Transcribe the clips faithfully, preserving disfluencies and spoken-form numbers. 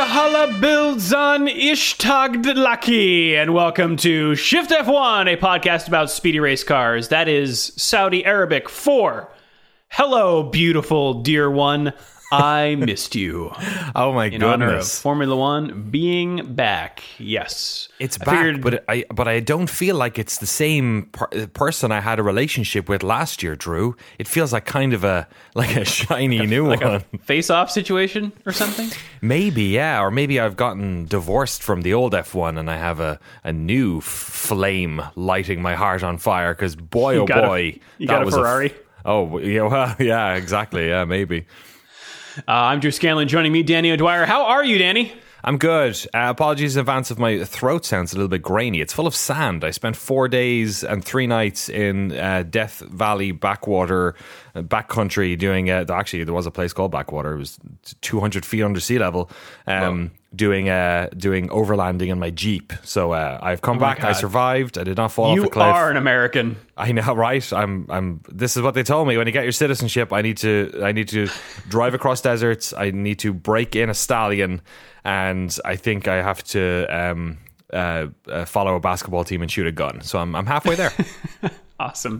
Valhalla builds on Ishtagdlaki, and welcome to Shift F one, a podcast about speedy race cars. That is Saudi Arabic for hello, beautiful dear one. I missed you. Oh my in goodness! Honor of Formula One being back. Yes, it's I back, figured, but I but I don't feel like it's the same per- person I had a relationship with last year, Drew. It feels like kind of a like a shiny new like one, a face-off situation or something. Maybe, yeah, or maybe I've gotten divorced from the old F one and I have a, a new f- flame lighting my heart on fire. Because boy, You oh got a- boy, you got a was Ferrari? f- oh, yeah, well, yeah, exactly, yeah, maybe. Uh, I'm Drew Scanlon. Joining me, Danny O'Dwyer. How are you, Danny? I'm good. Uh, apologies in advance if my throat sounds a little bit grainy. It's full of sand. I spent four days and three nights in uh, Death Valley backwater, uh, backcountry doing, uh, actually there was a place called Backwater. It was two hundred feet under sea level, um, doing uh, doing overlanding in my Jeep. So uh, I've come Oh my back. I God. survived. I did not fall You off a cliff. are an American. I know, right? I'm. I'm. This is what they told me. When you get your citizenship, I need to. I need to drive across deserts. I need to break in a stallion, and I think I have to um, uh, uh, follow a basketball team and shoot a gun. So I'm. I'm halfway there. Awesome.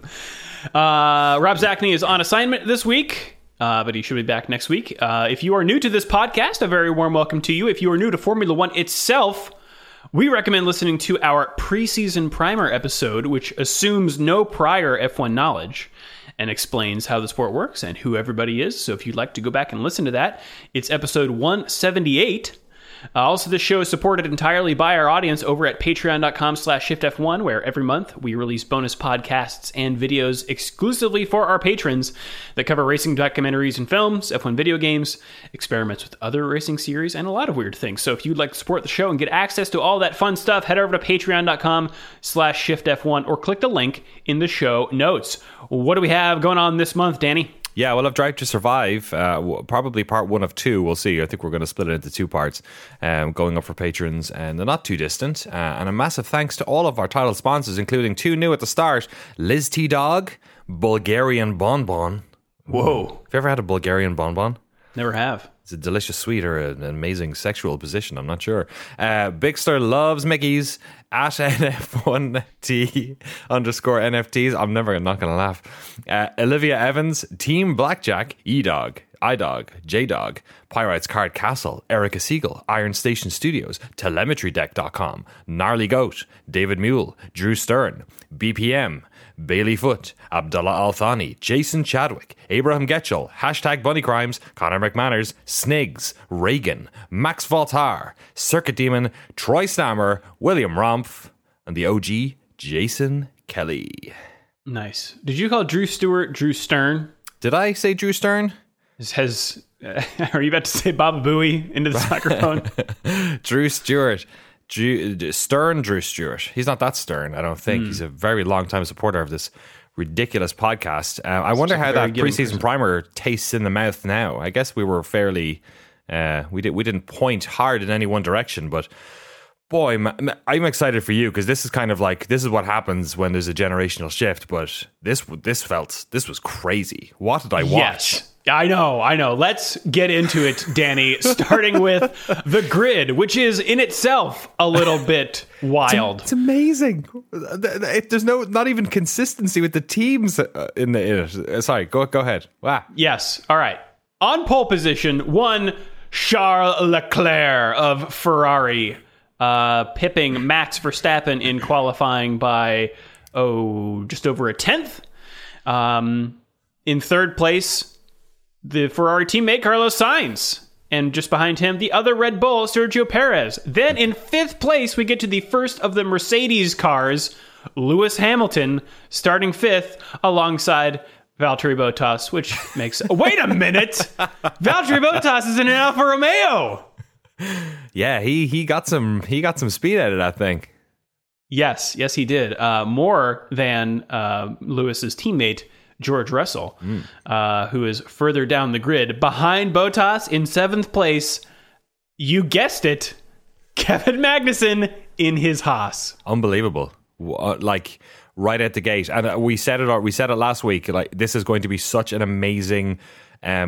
Uh, Rob Zachney is on assignment this week, uh, but he should be back next week. Uh, if you are new to this podcast, a very warm welcome to you. If you are new to Formula One itself, we recommend listening to our preseason primer episode, which assumes no prior F one knowledge and explains how the sport works and who everybody is. So if you'd like to go back and listen to that, it's episode one seventy-eight. Uh, also, this show is supported entirely by our audience over at patreon.com slash shiftf1, where every month we release bonus podcasts and videos exclusively for our patrons that cover racing documentaries and films, F one video games, experiments with other racing series, and a lot of weird things. So if you'd like to support the show and get access to all that fun stuff, head over to patreon.com slash shiftf1 or click the link in the show notes. What do we have going on this month, Danny? Yeah, well, I've Drive to Survive, uh, w- probably part one of two. We'll see. I think we're going to split it into two parts, um, going up for patrons, and they're not too distant. Uh, and a massive thanks to all of our title sponsors, including two new at the start: Liz T Dog, Bulgarian Bonbon. Whoa. Have you ever had a Bulgarian Bonbon? Never have. It's a delicious sweet or an amazing sexual position. I'm not sure. Uh, Big Star loves Mickey's at N F one T underscore N F Ts. I'm never not going to laugh. Uh, Olivia Evans, Team Blackjack, E-Dog, iDog, J-Dog, Pyrites Card Castle, Erica Siegel, Iron Station Studios, telemetry deck dot com, Gnarly Goat, David Mule, Drew Stern, B P M, Bailey Foot, Abdullah Al-Thani, Jason Chadwick, Abraham Getchell, Hashtag Bunny Crimes, Connor McManners, Snigs, Reagan, Max Voltar, Circuit Demon, Troy Stammer, William Romph, and the O G, Jason Kelly. Nice. Did you call Drew Stewart Drew Stern? Did I say Drew Stern? Has uh, are you about to say Baba Booey into this microphone? Drew Stewart. Drew, Stern Drew Stewart. He's not that stern, I don't think. Mm. He's a very long time supporter of this ridiculous podcast. Uh, I wonder how that preseason person. primer tastes in the mouth now. I guess we were fairly, uh, we did we didn't point hard in any one direction, but boy, I'm excited for you because this is kind of like this is what happens when there's a generational shift. But this this felt this was crazy. What did I watch? Yes. I know, I know. Let's get into it, Danny, starting with the grid, which is in itself a little bit wild. It's, it's amazing. There's no, not even consistency with the teams in, the, in it. Sorry, go go ahead. Wow. Yes. All right. On pole position, one Charles Leclerc of Ferrari, uh, pipping Max Verstappen in qualifying by, oh, just over a tenth. Um, in third place, the Ferrari teammate Carlos Sainz, and just behind him, the other Red Bull, Sergio Perez. Then in fifth place, we get to the first of the Mercedes cars, Lewis Hamilton, starting fifth alongside Valtteri Bottas, which makes... Wait a minute! Valtteri Bottas is in an Alfa Romeo! Yeah, he he got some he got some speed at it, I think. Yes, yes, he did. Uh, more than uh, Lewis's teammate, George Russell, mm. uh, who is further down the grid. Behind Bottas in seventh place, you guessed it, Kevin Magnussen in his Haas. Unbelievable. Like, right at the gate. And we said it we said it last week, like, this is going to be such an amazing um,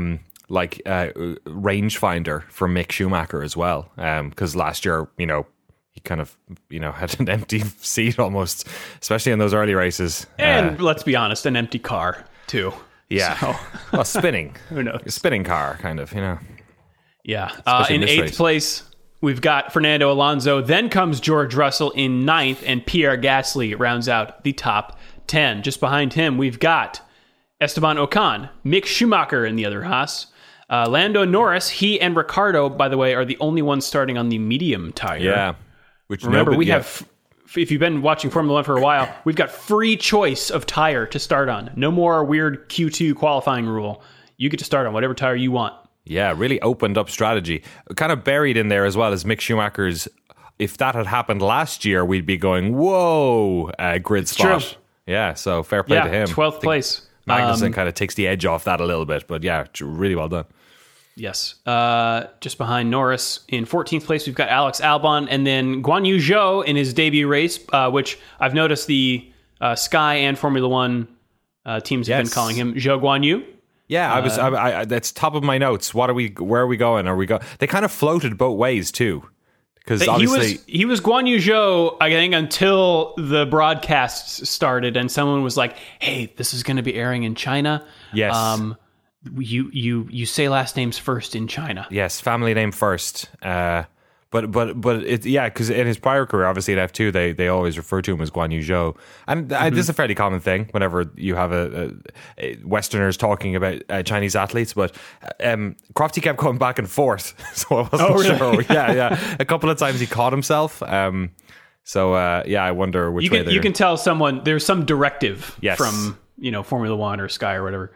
like uh, rangefinder for Mick Schumacher as well, because um, last year, you know, he kind of, you know, had an empty seat almost, especially in those early races. And uh, let's be honest, an empty car too. Yeah, So. well, spinning, Who knows? A spinning car, kind of, you know. Yeah, uh, in eighth race. place, we've got Fernando Alonso. Then comes George Russell in ninth, and Pierre Gasly rounds out the top ten. Just behind him, we've got Esteban Ocon, Mick Schumacher in the other Haas. Uh, Lando Norris, he and Ricardo, by the way, are the only ones starting on the medium tire. Yeah. Which Remember, nobody, we yeah. have, if you've been watching Formula One for a while, we've got free choice of tire to start on. No more weird Q two qualifying rule. You get to start on whatever tire you want. Yeah, really opened up strategy. Kind of buried in there as well as Mick Schumacher's, if that had happened last year, we'd be going, whoa, uh, grid spot. True. Yeah, so fair play yeah, to him. twelfth place. Magnussen Um, kind of takes the edge off that a little bit, but yeah, really well done. Yes. Uh, just behind Norris in fourteenth place, we've got Alex Albon, and then Guan Yu Zhou in his debut race, uh, which I've noticed the uh, Sky and Formula One uh, teams have Yes. been calling him Zhou Guan Yu. Yeah, I was. I, I, that's top of my notes. What are we? Where are we going? Are we go? They kind of floated both ways too, because He obviously was he was Guan Yu Zhou, I think, until the broadcasts started, and someone was like, "Hey, this is going to be airing in China. Yes. um, you you you say last names first in China." yes, family name first. Uh, but but but it, yeah, because in his prior career, obviously at F two, they they always refer to him as Guan Yu Zhou, and uh, this is a fairly common thing whenever you have a, a, a Westerners talking about uh, Chinese athletes. But um, Crofty kept going back and forth, so I wasn't Oh, really? sure. Yeah, yeah, a couple of times he caught himself. Um, so uh, yeah, I wonder which You way can they're you can tell someone there's some directive Yes. from you know Formula One or Sky or whatever.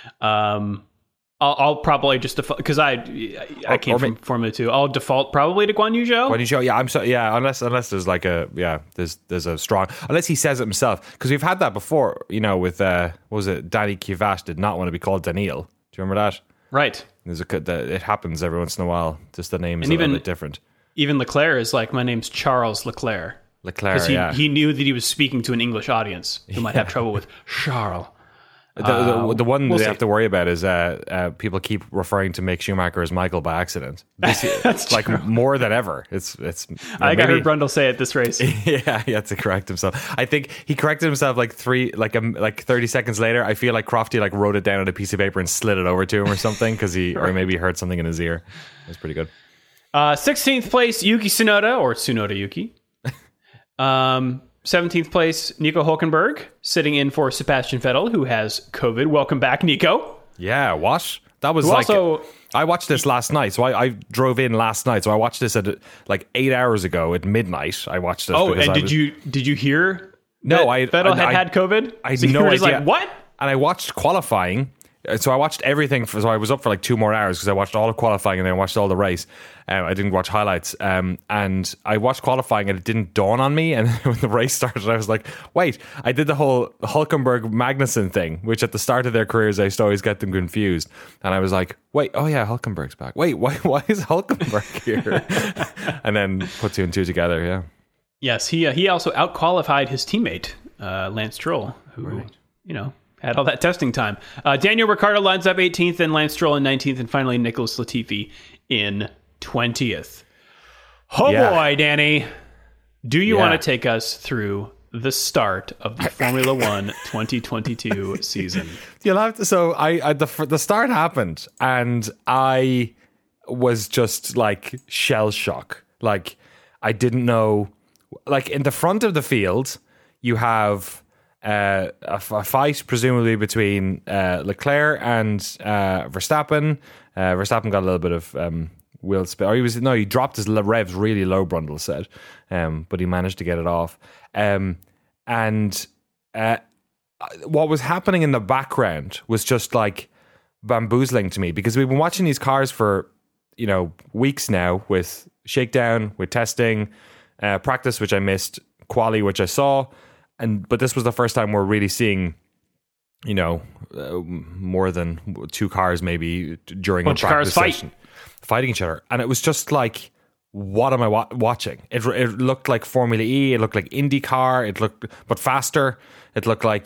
Um, I'll, I'll probably just default because I I Or- came or from ma- Formula Two. I'll default probably to Guan Yu Zhou. Guan Yu Zhou, yeah, I'm so yeah. Unless unless there's like a yeah, there's there's a strong unless he says it himself, because we've had that before. You know, with uh, what was it? Danny Kvyat did not want to be called Daniil. Do you remember that? Right. There's a that it happens every once in a while. Just the names And are even- a little bit different. Even Leclerc is like, my name's Charles Leclerc. Leclerc, Because he, yeah. he knew that he was speaking to an English audience who might have trouble with Charles. the, the, the one we'll they see. have to worry about is uh, uh, people keep referring to Mick Schumacher as Michael by accident. This, That's like true. more than ever. It's it's. I think I maybe- heard Brundle say it this race. Yeah, he had to correct himself. I think he corrected himself like three, like um, like thirty seconds later. I feel like Crofty like wrote it down on a piece of paper and slid it over to him or something because he, or maybe he heard something in his ear. It was pretty good. Uh, sixteenth place, Yuki Tsunoda, or Tsunoda Yuki. Um, seventeenth place, Nico Hulkenberg, sitting in for Sebastian Vettel, who has COVID. Welcome back, Nico. Yeah, what? That was Who like. also- I watched this last night, so I, I drove in last night. So I watched this at like eight hours ago at midnight. I watched this. Oh, because and I did was- you did you hear? No, that I- Vettel I- had I- had COVID. I had so you no were just idea. like, what? And I watched qualifying. Uh, So I watched everything. For, so I was up for like two more hours because I watched all of qualifying and then I watched all the race. Um, I didn't watch highlights. Um, and I watched qualifying and it didn't dawn on me. And when the race started, I was like, wait, I did the whole Hulkenberg Magnussen thing, which at the start of their careers, I used to always get them confused. And I was like, wait, oh yeah, Hulkenberg's back. Wait, why, why is Hulkenberg here? And then put two and two together, yeah. Yes, he uh, he also outqualified his teammate uh, Lance Stroll, who you know had all that testing time. Uh, Daniel Ricciardo lines up eighteenth, and Lance Stroll in nineteenth, and finally Nicholas Latifi in twentieth. Oh Yeah. boy, Danny, do you Yeah. want to take us through the start of the Formula One twenty twenty-two season? You'll have to. So I, I the the start happened, and I was just like shell shock. Like I didn't know. Like in the front of the field, you have uh, a, f- a fight presumably between uh, Leclerc and uh, Verstappen. Uh, Verstappen got a little bit of um, wheel spin. Or he was no, he dropped his le- revs really low. Brundle said, um, but he managed to get it off. Um, and uh, what was happening in the background was just like bamboozling to me because we've been watching these cars for you know weeks now with shakedown, with testing, uh, practice, which I missed, quali, which I saw, and but this was the first time we're really seeing, you know, uh, more than two cars maybe during Bunch a of cars practice fight. session, fighting each other, and it was just like, what am I wa- watching? It it looked like Formula E, it looked like IndyCar, it looked but faster. It looked like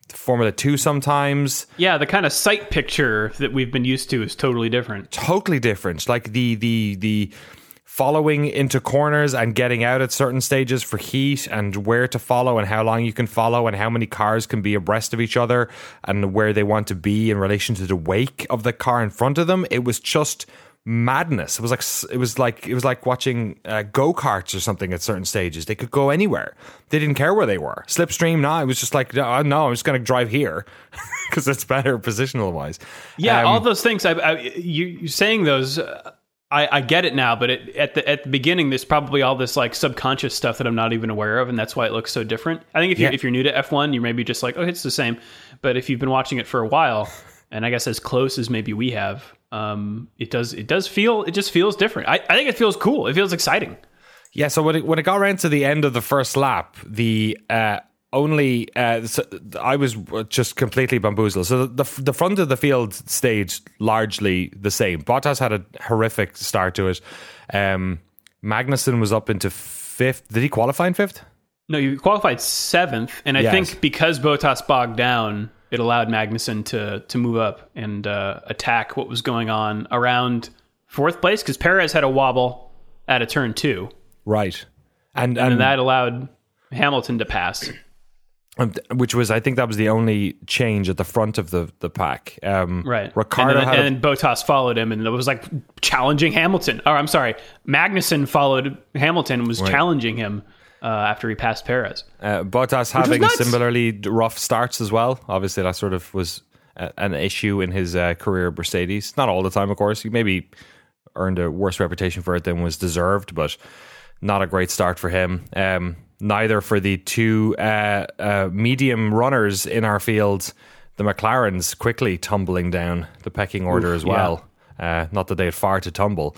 Formula Two sometimes. Yeah, the kind of sight picture that we've been used to is totally different. Totally different. Like the the the following into corners and getting out at certain stages for heat, and where to follow and how long you can follow and how many cars can be abreast of each other and where they want to be in relation to the wake of the car in front of them. It was just madness. It was like it was like it was like watching uh, go-karts or something at certain stages. They could go anywhere. They didn't care where they were. Slipstream, no, it was just like, no, no I'm just going to drive here because it's better positional wise. Yeah, um, all those things. I, I, you, you saying those, uh, I, I get it now. But it, at the at the beginning, there's probably all this like subconscious stuff that I'm not even aware of, and that's why it looks so different. I think if you yeah. if you're new to F one, you're maybe just like, oh, it's the same. But if you've been watching it for a while, and I guess as close as maybe we have, um, it does it does feel it just feels different. I, I think it feels cool. It feels exciting. Yeah. So when it, when it got around to the end of the first lap, the uh, only uh, so I was just completely bamboozled. So the the front of the field stayed largely the same. Bottas had a horrific start to it. Um, Magnussen was up into fifth. Did he qualify in fifth? No, you qualified seventh, and I Yes. think because Bottas bogged down, it allowed Magnussen to to move up and uh, attack what was going on around fourth place, because Perez had a wobble at a turn two, Right, and and, and that allowed Hamilton to pass. Um, which was, I think that was the only change at the front of the, the pack. Um, Right. Ricardo and then, had and then Bottas followed him, and it was like challenging Hamilton. Or I'm sorry, Magnussen followed Hamilton and was Right. challenging him uh, after he passed Perez. uh, Bottas was having nuts. similarly rough starts as well. Obviously, that sort of was a, an issue in his uh, career at Mercedes. Not all the time, of course. He maybe earned a worse reputation for it than was deserved, but not a great start for him. Um, neither for the two uh, uh, medium runners in our field, the McLarens, quickly tumbling down the pecking order Oof, as well. Uh, not that they had far to tumble.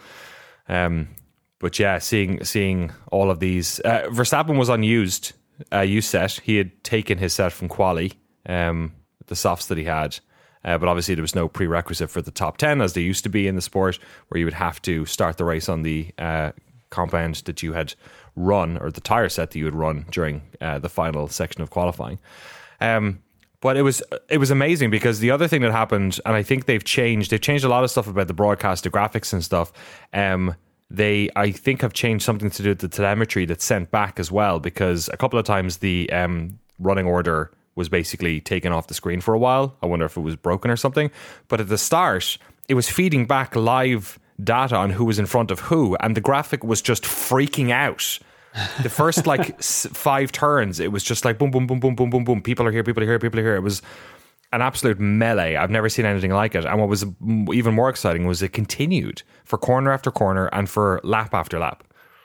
Um, but yeah, seeing seeing all of these. Uh, Verstappen was unused, uh, use set. He had taken his set from quali, um, the softs that he had. Uh, but obviously there was no prerequisite for the top ten, as there used to be in the sport, where you would have to start the race on the uh, compound that you had run, or the tire set that you had run during uh, the final section of qualifying. Um, but it was it was amazing, because the other thing that happened, and I think they've changed, they've changed a lot of stuff about the broadcast, the graphics and stuff. Um, they, I think, have changed something to do with the telemetry that's sent back as well, because a couple of times the um, running order was basically taken off the screen for a while. I wonder if it was broken or something. But at the start, it was feeding back live data on who was in front of who, and the graphic was just freaking out. The first like s- five turns, it was just like boom, boom, boom, boom, boom, boom, boom. People are here, people are here, people are here. It was an absolute melee. I've never seen anything like it. And what was even more exciting was it continued for corner after corner and for lap after lap.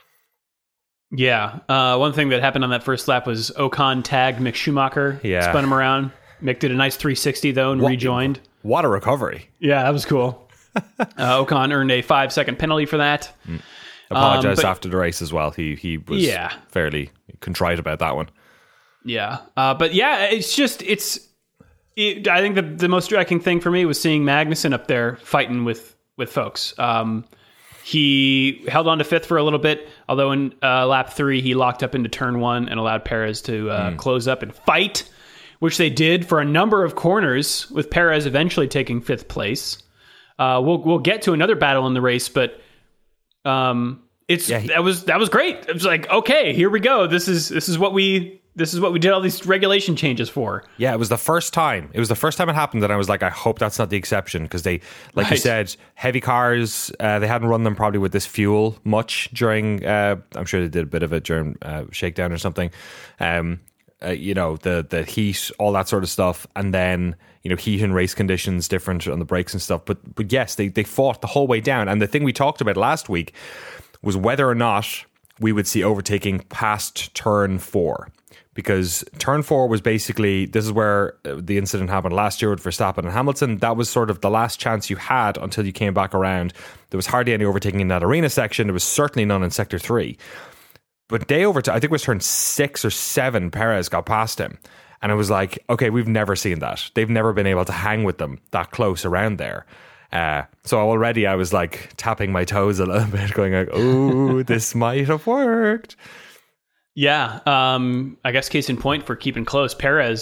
Yeah. Uh, one thing that happened on that first lap was Ocon tagged Mick Schumacher, Yeah. spun him around. Mick did a nice three sixty, though, and What- rejoined. What a recovery. Yeah, that was cool. uh, Ocon earned a five-second penalty for that. Apologized Um, but- after the race as well. He he was Yeah. fairly contrite about that one. Yeah. Uh, but yeah, it's just, it's, it, I think the, the most striking thing for me was seeing Magnussen up there fighting with, with folks. Um, he held on to fifth for a little bit, although in uh, lap three, he locked up into turn one and allowed Perez to uh, Mm. close up and fight, which they did for a number of corners, with Perez eventually taking fifth place. Uh, we'll we'll get to another battle in the race, but um, it's Yeah, he- that was that was great. It was like, okay, here we go. This is this is what we this is what we did all these regulation changes for. Yeah, it was the first time. It was the first time it happened that I was like, I hope that's not the exception, because they, like you Right. said, heavy cars. Uh, they hadn't run them probably with this fuel much during. Uh, I'm sure they did a bit of it during uh, shakedown or something. Um, uh, you know, the the heat, all that sort of stuff, and then you know, heat and race conditions different on the brakes and stuff. But but yes, they they fought the whole way down. And the thing we talked about last week was whether or not we would see overtaking past turn four. Because turn four was basically, this is where the incident happened last year with Verstappen and Hamilton. That was sort of the last chance you had until you came back around. There was hardly any overtaking in that arena section. There was certainly none in sector three. But day over, to, I think it was turn six or seven, Perez got past him. And it was like, okay, we've never seen that. They've never been able to hang with them that close around there. Uh, so already I was like tapping my toes a little bit, going like, oh, this might have worked. Yeah, um, I guess case in point for keeping close, Perez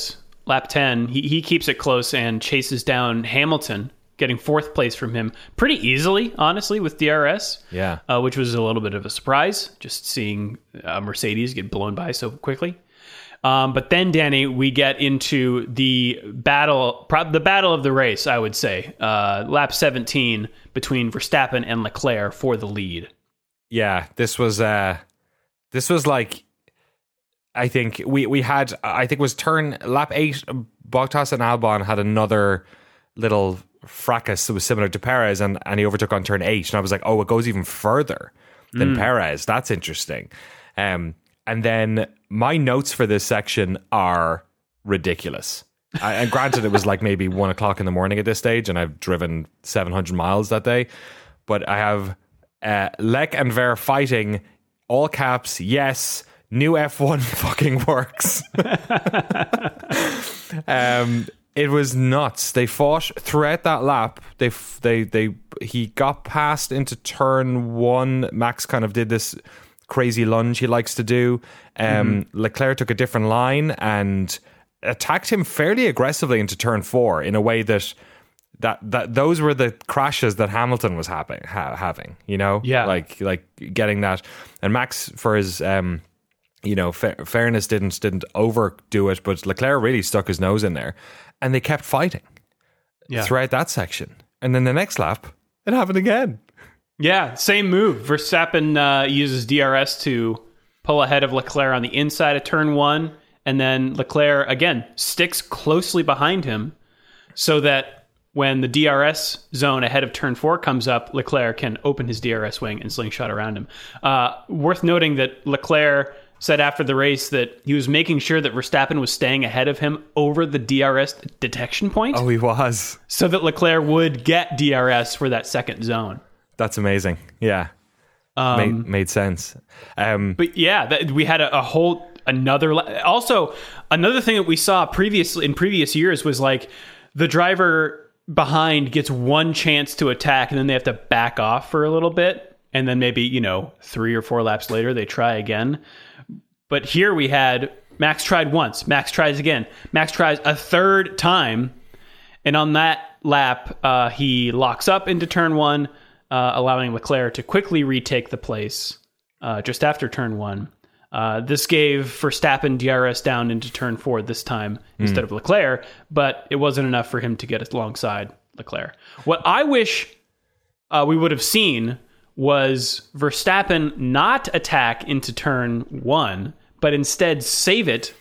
lap ten, he, he keeps it close and chases down Hamilton, getting fourth place from him pretty easily, honestly, with D R S. Yeah. Uh, which was a little bit of a surprise, just seeing uh, Mercedes get blown by so quickly. Um, but then, Danny, we get into the battle, the battle of the race, I would say. Uh, lap seventeen between Verstappen and Leclerc for the lead. Yeah, this was uh, this was like, I think we, we had, I think it was turn, lap eight, Bottas and Albon had another little fracas that was similar to Perez, and, and he overtook on turn eight. And I was like, oh, it goes even further than mm. Perez. That's interesting. Um, and then my notes for this section are ridiculous. I, and granted, it was like maybe one o'clock in the morning at this stage, and I've driven seven hundred miles that day. But I have uh, Lec and Ver fighting, all caps, yes, new F one fucking works. um, it was nuts. They fought throughout that lap. They, they, they, he got past into turn one. Max kind of did this crazy lunge he likes to do. Um, mm-hmm. Leclerc took a different line and attacked him fairly aggressively into turn four in a way that that that those were the crashes that Hamilton was having, ha- having you know, yeah, like like getting that. And Max, for his um, you know, fa- fairness, didn't didn't overdo it, but Leclerc really stuck his nose in there, and they kept fighting yeah. throughout that section. And then the next lap, it happened again. Yeah, same move. Verstappen uh, uses D R S to pull ahead of Leclerc on the inside of turn one, and then Leclerc, again, sticks closely behind him so that when the D R S zone ahead of turn four comes up, Leclerc can open his D R S wing and slingshot around him. Uh, worth noting that Leclerc said after the race that he was making sure that Verstappen was staying ahead of him over the D R S detection point. Oh, he was. So that Leclerc would get D R S for that second zone. That's amazing. Yeah. Um, made, made sense. Um, but yeah, that, we had a, a whole another. Also, another thing that we saw previously in previous years was like the driver behind gets one chance to attack, and then they have to back off for a little bit, and then maybe, you know, three or four laps later they try again. But here we had Max tried once, Max tries again, Max tries a third time, and on that lap uh, he locks up into turn one. Uh, allowing Leclerc to quickly retake the place uh, just after turn one. Uh, this gave Verstappen D R S down into turn four this time mm. instead of Leclerc, but it wasn't enough for him to get alongside Leclerc. What I wish uh, we would have seen was Verstappen not attack into turn one, but instead save it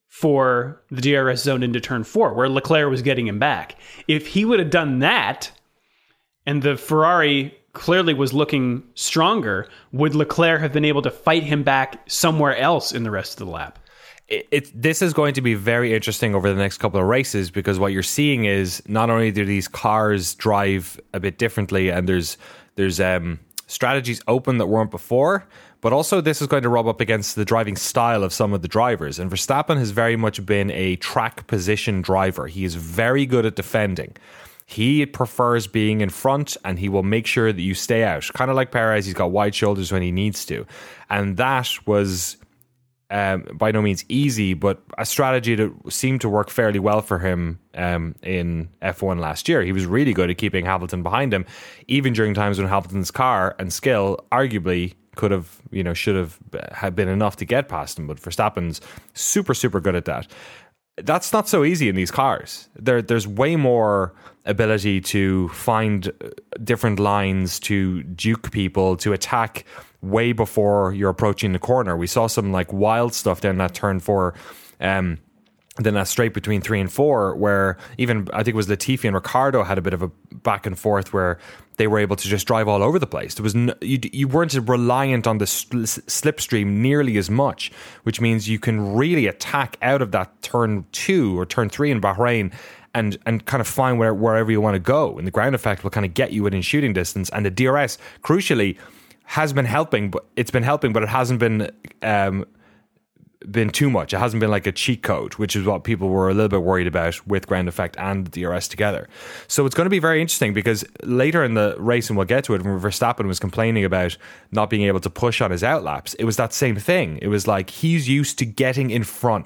for the D R S zone into turn four, where Leclerc was getting him back. If he would have done that, and the Ferrari clearly was looking stronger, would Leclerc have been able to fight him back somewhere else in the rest of the lap? It, it, this is going to be very interesting over the next couple of races, because what you're seeing is not only do these cars drive a bit differently, and there's there's um, strategies open that weren't before, but also this is going to rub up against the driving style of some of the drivers. And Verstappen has very much been a track position driver. He is very good at defending. He prefers being in front, and he will make sure that you stay out. Kind of like Perez, he's got wide shoulders when he needs to. And that was um, by no means easy, but a strategy that seemed to work fairly well for him um, in F one last year. He was really good at keeping Hamilton behind him, even during times when Hamilton's car and skill arguably could have, you know, should have had been enough to get past him. But Verstappen's super, super good at that. That's not so easy in these cars. There, there's way more ability to find different lines, to juke people, to attack way before you're approaching the corner. We saw some like wild stuff down that turn four, um, then that straight between three and four, where even I think it was Latifi and Ricciardo had a bit of a back and forth where they were able to just drive all over the place. There was no, you, you weren't reliant on the sl- slipstream nearly as much, which means you can really attack out of that turn two or turn three in Bahrain and and kind of find where, wherever you want to go. And the ground effect will kind of get you within shooting distance. And the D R S, crucially, has been helping, but it's been helping, but it hasn't been um, been too much. It hasn't been like a cheat code, which is what people were a little bit worried about with ground effect and the D R S together. So it's going to be very interesting, because later in the race, and we'll get to it, when Verstappen was complaining about not being able to push on his outlaps, it was that same thing. It was like he's used to getting in front.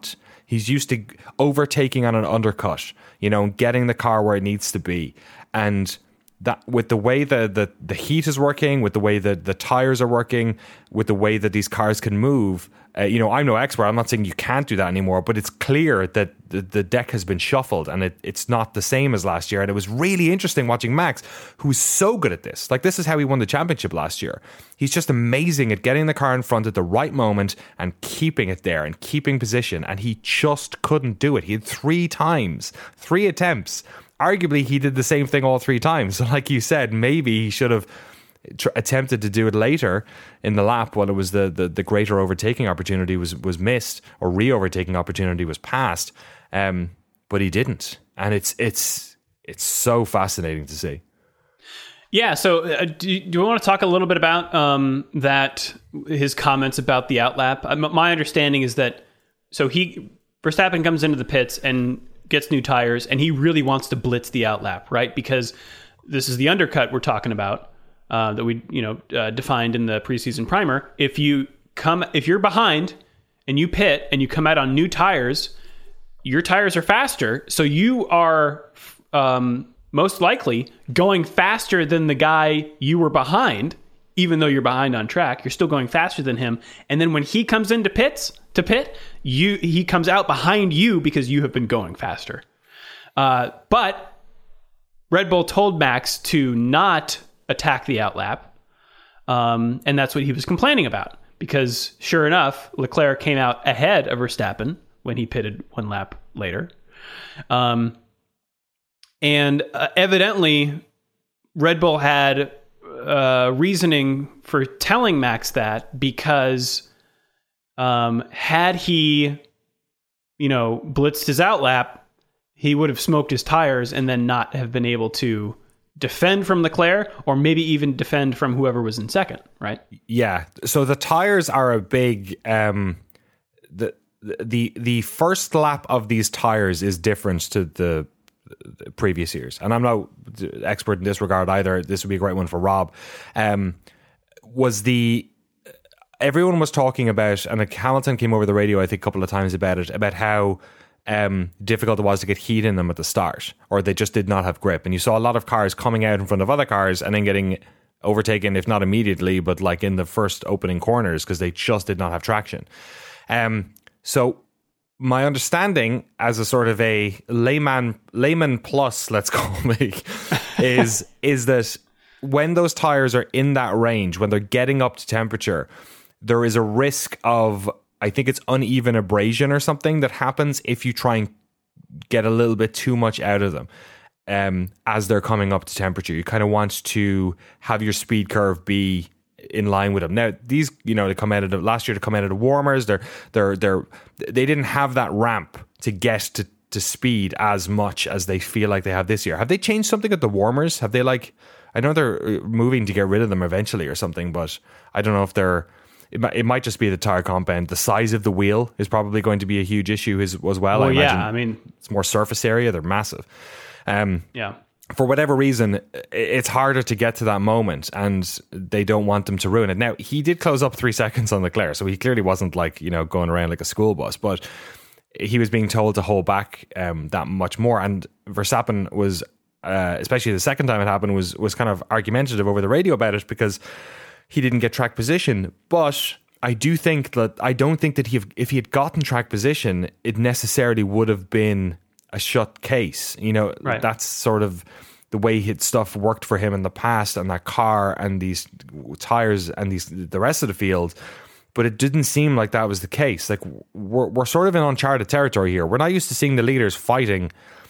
He's used to overtaking on an undercut, you know, getting the car where it needs to be. And that with the way the, the, the heat is working, with the way that the tires are working, with the way that these cars can move, uh, you know, I'm no expert. I'm not saying you can't do that anymore, but it's clear that the, the deck has been shuffled and it, it's not the same as last year. And it was really interesting watching Max, who's so good at this. Like, this is how he won the championship last year. He's just amazing at getting the car in front at the right moment and keeping it there and keeping position. And he just couldn't do it. He had three times, three attempts. Arguably, he did the same thing all three times. So like you said, maybe he should have tr- attempted to do it later in the lap when it was the, the, the greater overtaking opportunity was, was missed, or re-overtaking opportunity was passed. Um, but he didn't. And it's it's it's so fascinating to see. Yeah, so uh, do, do you want to talk a little bit about um, that, his comments about the outlap? Uh, my understanding is that, so he, Verstappen comes into the pits and gets new tires, and he really wants to blitz the outlap, right? Because this is the undercut we're talking about, uh, that we, you know, uh, defined in the preseason primer. If you come, if you're behind and you pit and you come out on new tires, your tires are faster, so you are um, most likely going faster than the guy you were behind. Even though you're behind on track, you're still going faster than him. And then when he comes into pits to pit, you he comes out behind you because you have been going faster. Uh, but Red Bull told Max to not attack the outlap, um, and that's what he was complaining about. Because sure enough, Leclerc came out ahead of Verstappen when he pitted one lap later, um, and uh, evidently Red Bull had Uh, reasoning for telling Max that, because um, had he, you know, blitzed his outlap, he would have smoked his tires and then not have been able to defend from Leclerc, or maybe even defend from whoever was in second, right? Yeah. So the tires are a big um, the the the first lap of these tires is different to the previous years, and I'm no expert in this regard either. This would be a great one for Rob. Um, was the everyone was talking about, and Hamilton came over the radio I think a couple of times about it, about how um, difficult it was to get heat in them at the start, or they just did not have grip. And you saw a lot of cars coming out in front of other cars and then getting overtaken, if not immediately, but like in the first opening corners, because they just did not have traction. Um, so. My understanding, as a sort of a layman, layman plus, let's call me, is is that when those tires are in that range, when they're getting up to temperature, there is a risk of, I think it's uneven abrasion or something that happens if you try and get a little bit too much out of them um, as they're coming up to temperature. You kind of want to have your speed curve be in line with them. Now, these, you know, they come out of the, last year to come out of the warmers. They're they're they're they didn't have that ramp to get to, to speed as much as they feel like they have this year. Have they changed something at the warmers? Have they, like, I know they're moving to get rid of them eventually or something, but I don't know if they're. It might, it might just be the tire compound. The size of the wheel is probably going to be a huge issue as, as well. Well, I imagine. yeah, I mean, it's more surface area. They're massive. Um, yeah. For whatever reason, it's harder to get to that moment, and they don't want them to ruin it. Now, he did close up three seconds on Leclerc, so he clearly wasn't, like, you know, going around like a school bus, but he was being told to hold back um, that much more. And Verstappen was, uh, especially the second time it happened, was was kind of argumentative over the radio about it because he didn't get track position. But I do think that I don't think that he, if he had gotten track position, it necessarily would have been a shut case. You know, right. That's sort of the way his stuff worked for him in the past, and that car and these tires and these the rest of the field. But it didn't seem like that was the case. Like, we're we're sort of in uncharted territory here. We're not used to seeing the leaders fighting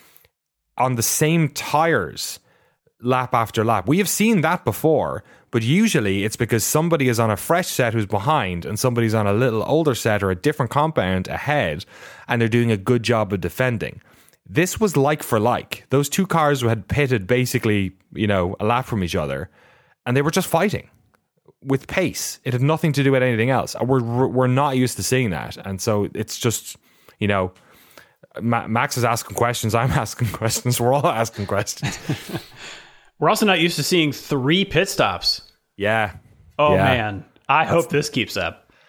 on the same tires lap after lap. We have seen that before, but usually it's because somebody is on a fresh set who's behind and somebody's on a little older set or a different compound ahead, and they're doing a good job of defending. This was like for like. Those two cars had pitted basically, you know, a lap from each other, and they were just fighting with pace. It had nothing to do with anything else. We're we're not used to seeing that, and so it's just, you know, Max is asking questions. I'm asking questions. We're all asking questions. We're also not used to seeing three pit stops. Yeah. Oh yeah. man, I That's, hope this keeps up.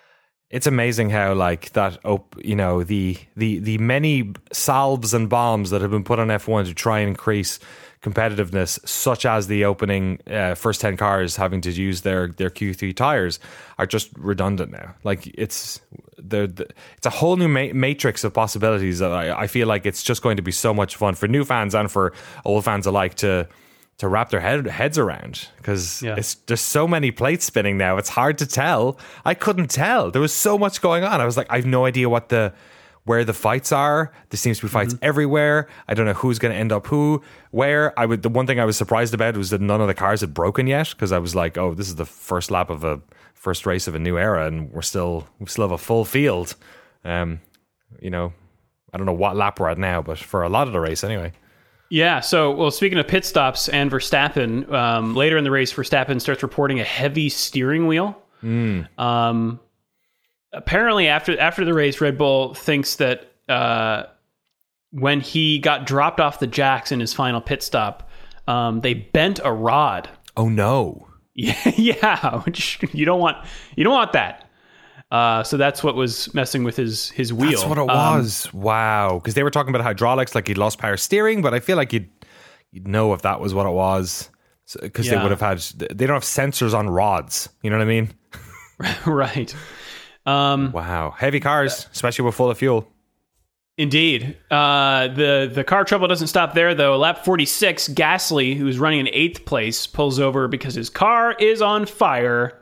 It's amazing how like that, op- you know, the the the many salves and bombs that have been put on F one to try and increase competitiveness, such as the opening uh, first ten cars having to use their their Q three tires, are just redundant now. Like it's the, the it's a whole new ma- matrix of possibilities that I, I feel like it's just going to be so much fun for new fans and for old fans alike to to wrap their head, heads around, because yeah. it's there's so many plates spinning now. It's hard to tell. I couldn't tell. There was so much going on. I was like, I have no idea what the where the fights are. There seems to be fights mm-hmm. everywhere. I don't know who's going to end up who, where. I would. The one thing I was surprised about was that none of the cars had broken yet, because I was like, oh, this is the first lap of a first race of a new era, and we're still we still have a full field. Um, you know, I don't know what lap we're at now, but for a lot of the race anyway. Yeah, so, well, speaking of pit stops and Verstappen, um, later in the race, Verstappen starts reporting a heavy steering wheel. Mm. Um, apparently, after after the race, Red Bull thinks that uh, when he got dropped off the jacks in his final pit stop, um, they bent a rod. Oh, no. Yeah, yeah, which you don't want. You don't want that. Uh, so that's what was messing with his his wheel. That's what it um, was. Wow, because they were talking about hydraulics, like he'd lost power steering, but I feel like you'd you'd know if that was what it was, because yeah. they would have had. They don't have sensors on rods. You know what I mean? Right. Um, wow, heavy cars, especially with full of fuel. Indeed. Uh, the the car trouble doesn't stop there, though. Lap forty-six, Gasly, who's running in eighth place, pulls over because his car is on fire.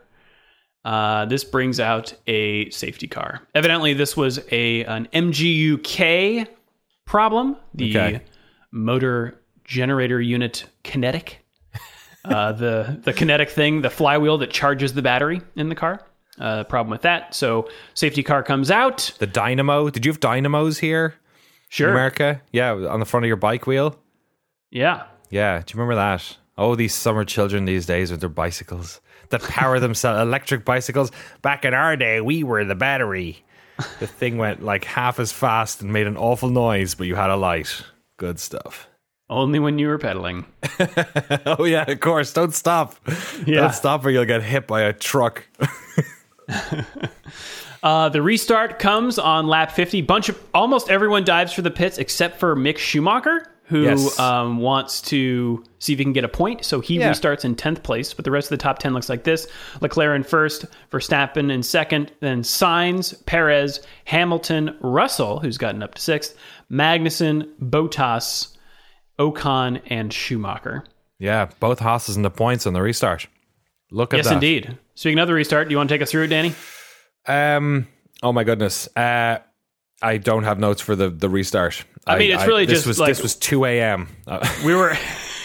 Uh, this brings out a safety car. Evidently, this was a an M G U K problem, the okay. motor generator unit kinetic. uh, the, the kinetic thing, the flywheel that charges the battery in the car. Uh, problem with that. So safety car comes out. The dynamo. Did you have dynamos here? Sure. In America? Yeah, on the front of your bike wheel? Yeah. Yeah. Do you remember that? Oh, these summer children these days with their bicycles that power themselves, electric bicycles. Back in our day, we were the battery. The thing went like half as fast and made an awful noise, but you had a light. Good stuff. Only when you were pedaling. Oh, yeah, of course. Don't stop. Yeah. Don't stop or you'll get hit by a truck. uh, the restart comes on lap fifty. Bunch of almost everyone dives for the pits except for Mick Schumacher, who yes. um, wants to see if he can get a point. So he yeah. restarts in tenth place, but the rest of the top ten looks like this. Leclerc in first, Verstappen in second, then Sainz, Perez, Hamilton, Russell, who's gotten up to sixth, Magnussen, Bottas, Ocon, and Schumacher. Yeah, both Haas's in the points on the restart. Look at yes, that. Yes, indeed. Speaking of the restart, do you want to take us through it, Danny? Um. Oh, my goodness. Uh, I don't have notes for the, the restart. I mean, it's really I, this just was, like... This was two a.m. we were...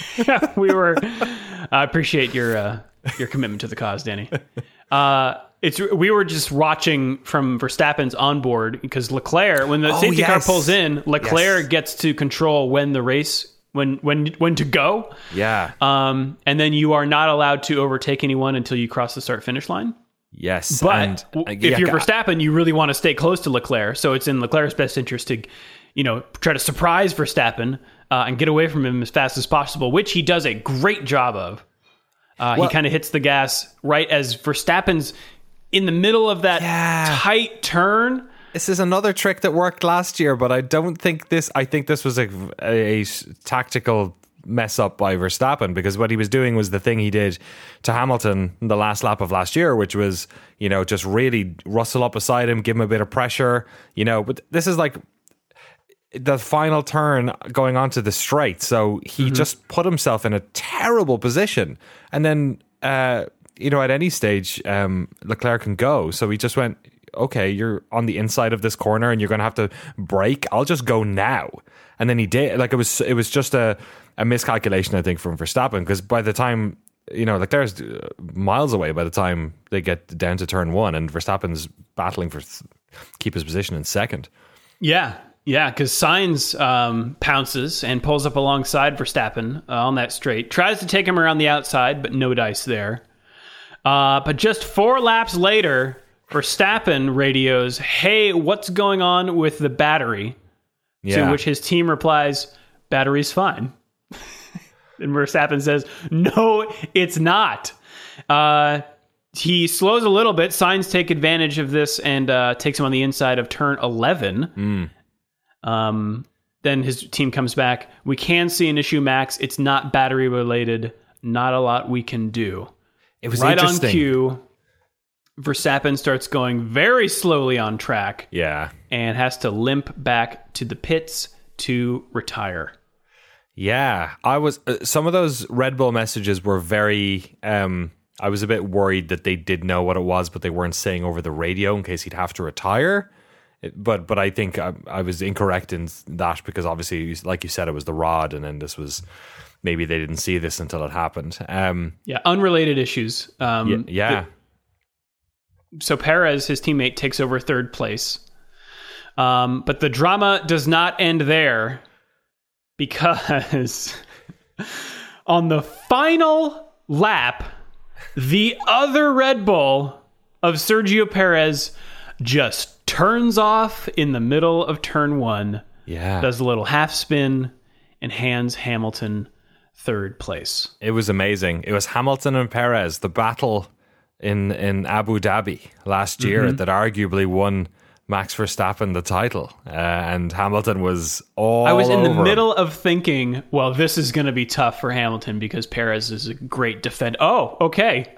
we were... I appreciate your uh, your commitment to the cause, Danny. Uh, it's we were just watching from Verstappen's onboard, because Leclerc, when the oh, safety yes. car pulls in, Leclerc yes. gets to control when the race... When when when to go, yeah, um, and then you are not allowed to overtake anyone until you cross the start finish line. Yes, but and, uh, if yeah, you're Verstappen, you really want to stay close to Leclerc. So it's in Leclerc's best interest to, you know, try to surprise Verstappen uh, and get away from him as fast as possible, which he does a great job of. Uh, well, he kind of hits the gas right as Verstappen's in the middle of that yeah. tight turn. This is another trick that worked last year, but I don't think this. I think this was a, a, a tactical mess up by Verstappen, because what he was doing was the thing he did to Hamilton in the last lap of last year, which was, you know, just really rustle up beside him, give him a bit of pressure, you know. But this is like the final turn going onto the straight, so he mm-hmm. just put himself in a terrible position, and then uh, you know, at any stage, um, Leclerc can go. So he just went, okay, you're on the inside of this corner and you're going to have to brake. I'll just go now. And then he did. Like, it was it was just a, a miscalculation, I think, from Verstappen, because by the time, you know, like, there's miles away by the time they get down to turn one, and Verstappen's battling for th- keep his position in second. Yeah. Yeah, because Sainz um, pounces and pulls up alongside Verstappen uh, on that straight. Tries to take him around the outside, but no dice there. Uh, but just four laps later, Verstappen radios, "Hey, what's going on with the battery?" Yeah. To which his team replies, "Battery's fine." And Verstappen says, "No, it's not." Uh, he slows a little bit. Sainz take advantage of this and uh, takes him on the inside of turn eleven. Mm. Um, then his team comes back. We can see an issue, Max. It's not battery related. Not a lot we can do. It was right on interesting. cue. Verstappen starts going very slowly on track. Yeah. And has to limp back to the pits to retire. Yeah. I was, uh, some of those Red Bull messages were very, um, I was a bit worried that they did know what it was, but they weren't saying over the radio in case he'd have to retire. It, but but I think I, I was incorrect in that because obviously, like you said, it was the rod, and then this was, maybe they didn't see this until it happened. Um, yeah, unrelated issues. Um, yeah. yeah. The, So Perez, his teammate, takes over third place. Um, but the drama does not end there because on the final lap, the other Red Bull of Sergio Perez just turns off in the middle of turn one. Yeah. Does a little half spin and hands Hamilton third place. It was amazing. It was Hamilton and Perez, the battle in in Abu Dhabi last year Mm-hmm. that arguably won Max Verstappen the title, uh, and Hamilton was all I was in the over him. middle of thinking, well, this is going to be tough for Hamilton because Perez is a great defender. Oh, okay.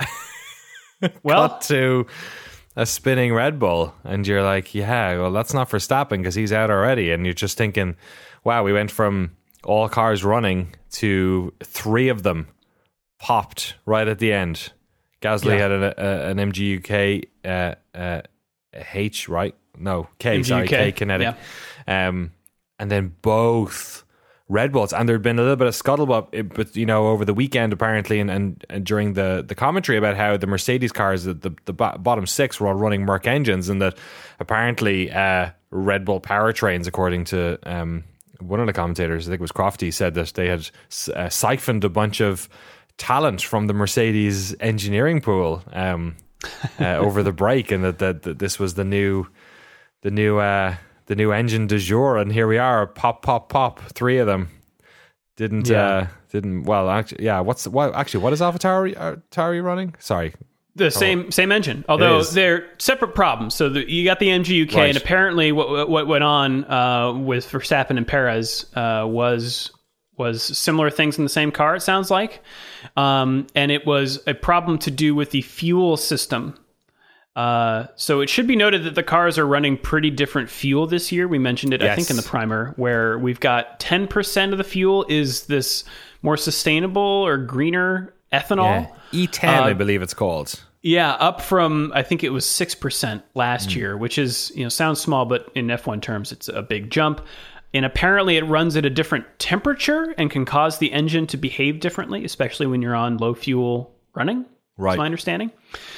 Well, Cut to a spinning Red Bull, and you're like, yeah, well, that's not Verstappen because he's out already, and you're just thinking, wow, we went from all cars running to three of them popped right at the end. Gasly Yeah. had an, a, an M G U K uh, uh, H, right? No, K, M G U K, sorry, K kinetic. Um, and then both Red Bulls, and there'd been a little bit of scuttlebutt, but you know, over the weekend apparently, and, and, and during the, the commentary about how the Mercedes cars, the the, the bottom six were all running Merc engines, and that apparently uh, Red Bull powertrains, according to um, one of the commentators, I think it was Crofty, said that they had uh, siphoned a bunch of talent from the Mercedes engineering pool um, uh, over the break, and that, that, that this was the new the new uh, the new engine du jour, and here we are, pop pop pop, three of them didn't Yeah. uh, didn't well actually yeah what's what actually what is AlphaTauri uh, Tauri running? Sorry, the same same engine, although is. they're separate problems. So the, you got the M G U K, Right. and apparently what what went on uh, with Verstappen and Perez uh, was was similar things in the same car. It sounds like, um, and it was a problem to do with the fuel system. Uh, so it should be noted that the cars are running pretty different fuel this year. We mentioned it, I Yes. think, in the primer, where we've got ten percent of the fuel is this more sustainable or greener ethanol. yeah. E ten Uh, I believe it's called. Yeah, up from, I think it was six percent last Mm. year, which is, you know, sounds small, but in F one terms, it's a big jump. And apparently it runs at a different temperature and can cause the engine to behave differently, especially when you're on low fuel running. Right. That's my understanding.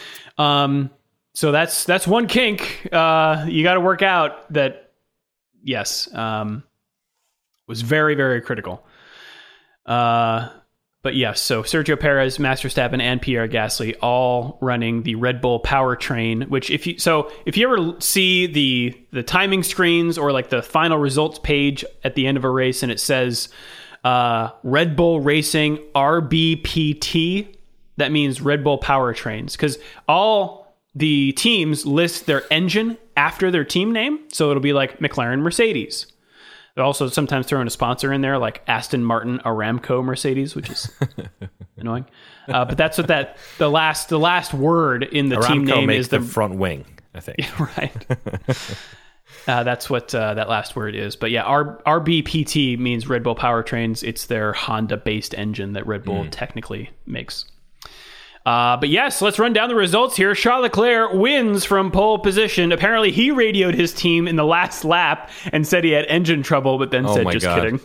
Um, so that's that's one kink. Uh, you got to work out that, yes, um, was very, very critical. Uh, but yes, so Sergio Perez, Max Verstappen, and Pierre Gasly all running the Red Bull powertrain. Which, if you so, if you ever see the the timing screens or like the final results page at the end of a race, and it says uh, Red Bull Racing R B P T, that means Red Bull powertrains, because all the teams list their engine after their team name. So it'll be like McLaren, Mercedes. They're also sometimes throwing a sponsor in there, like Aston Martin, Aramco, Mercedes, which is annoying. Uh, but that's what that the last the last word in the team Aramco name makes is the, the front wing, I think. right. Uh, that's what uh, that last word is. But yeah, R- RBPT means Red Bull Powertrains. It's their Honda-based engine that Red Bull technically makes. Uh, but yes, let's run down the results here. Charles Leclerc wins from pole position. Apparently, he radioed his team in the last lap and said he had engine trouble, but then Oh said, my just God.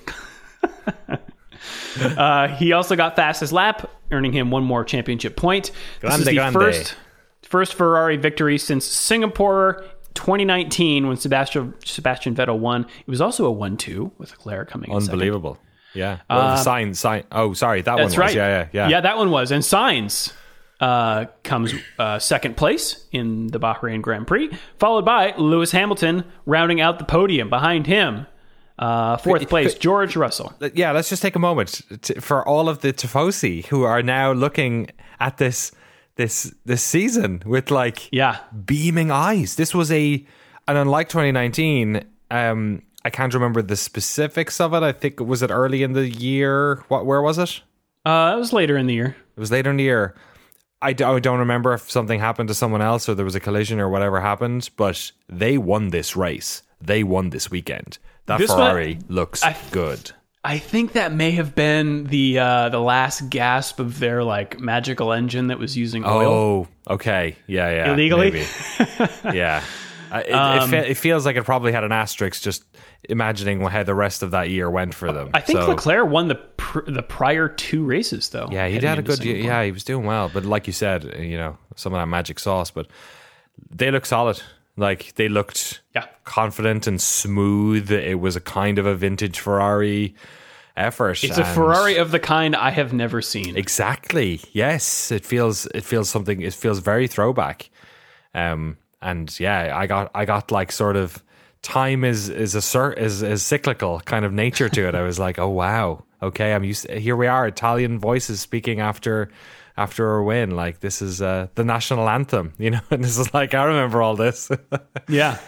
kidding. uh, he also got fastest lap, earning him one more championship point. This is Grande, the grande. first first Ferrari victory since Singapore twenty nineteen when Sebastian Sebastian Vettel won. It was also a one two with Leclerc coming in second. Unbelievable. Yeah. Well, the sign, sign. Oh, sorry, that one was. That's right. Yeah, yeah, yeah. Yeah, that one was. And Sainz uh, comes uh, second place in the Bahrain Grand Prix, followed by Lewis Hamilton rounding out the podium. Behind him, uh, fourth place, George Russell. Yeah, let's just take a moment to, for all of the Tifosi who are now looking at this this this season with like Yeah. beaming eyes. This was a, and unlike twenty nineteen, um, I can't remember the specifics of it. I think was it early in the year. What? Where was it? Uh, it was later in the year. It was later in the year. I d- I don't remember if something happened to someone else or there was a collision or whatever happened, but they won this race. They won this weekend. That This Ferrari one- looks I- good. I think that may have been the uh, the last gasp of their like magical engine that was using oil. Oh, okay. Yeah, yeah. Illegally? maybe. Yeah. Uh, It, Um, it, fe- it feels like it probably had an asterisk just imagining how the rest of that year went for them. I think So- Leclerc won the pr- the prior two races though. Yeah, he heading had a into good. Singapore. Yeah, he was doing well. But like you said, you know, some of that magic sauce. But they look solid. Like they looked Yeah. confident and smooth. It was a kind of a vintage Ferrari effort. It's a and- Ferrari of the kind I have never seen. Exactly. Yes, it feels. It feels something. It feels very throwback. Um, and yeah, I got. I got like sort of. Time is is a cir- is is cyclical kind of nature to it. I was like, oh wow, okay, I'm used. To, here we are, Italian voices speaking after after a win. Like this is uh, the national anthem, you know. And this is like I remember all this. Yeah.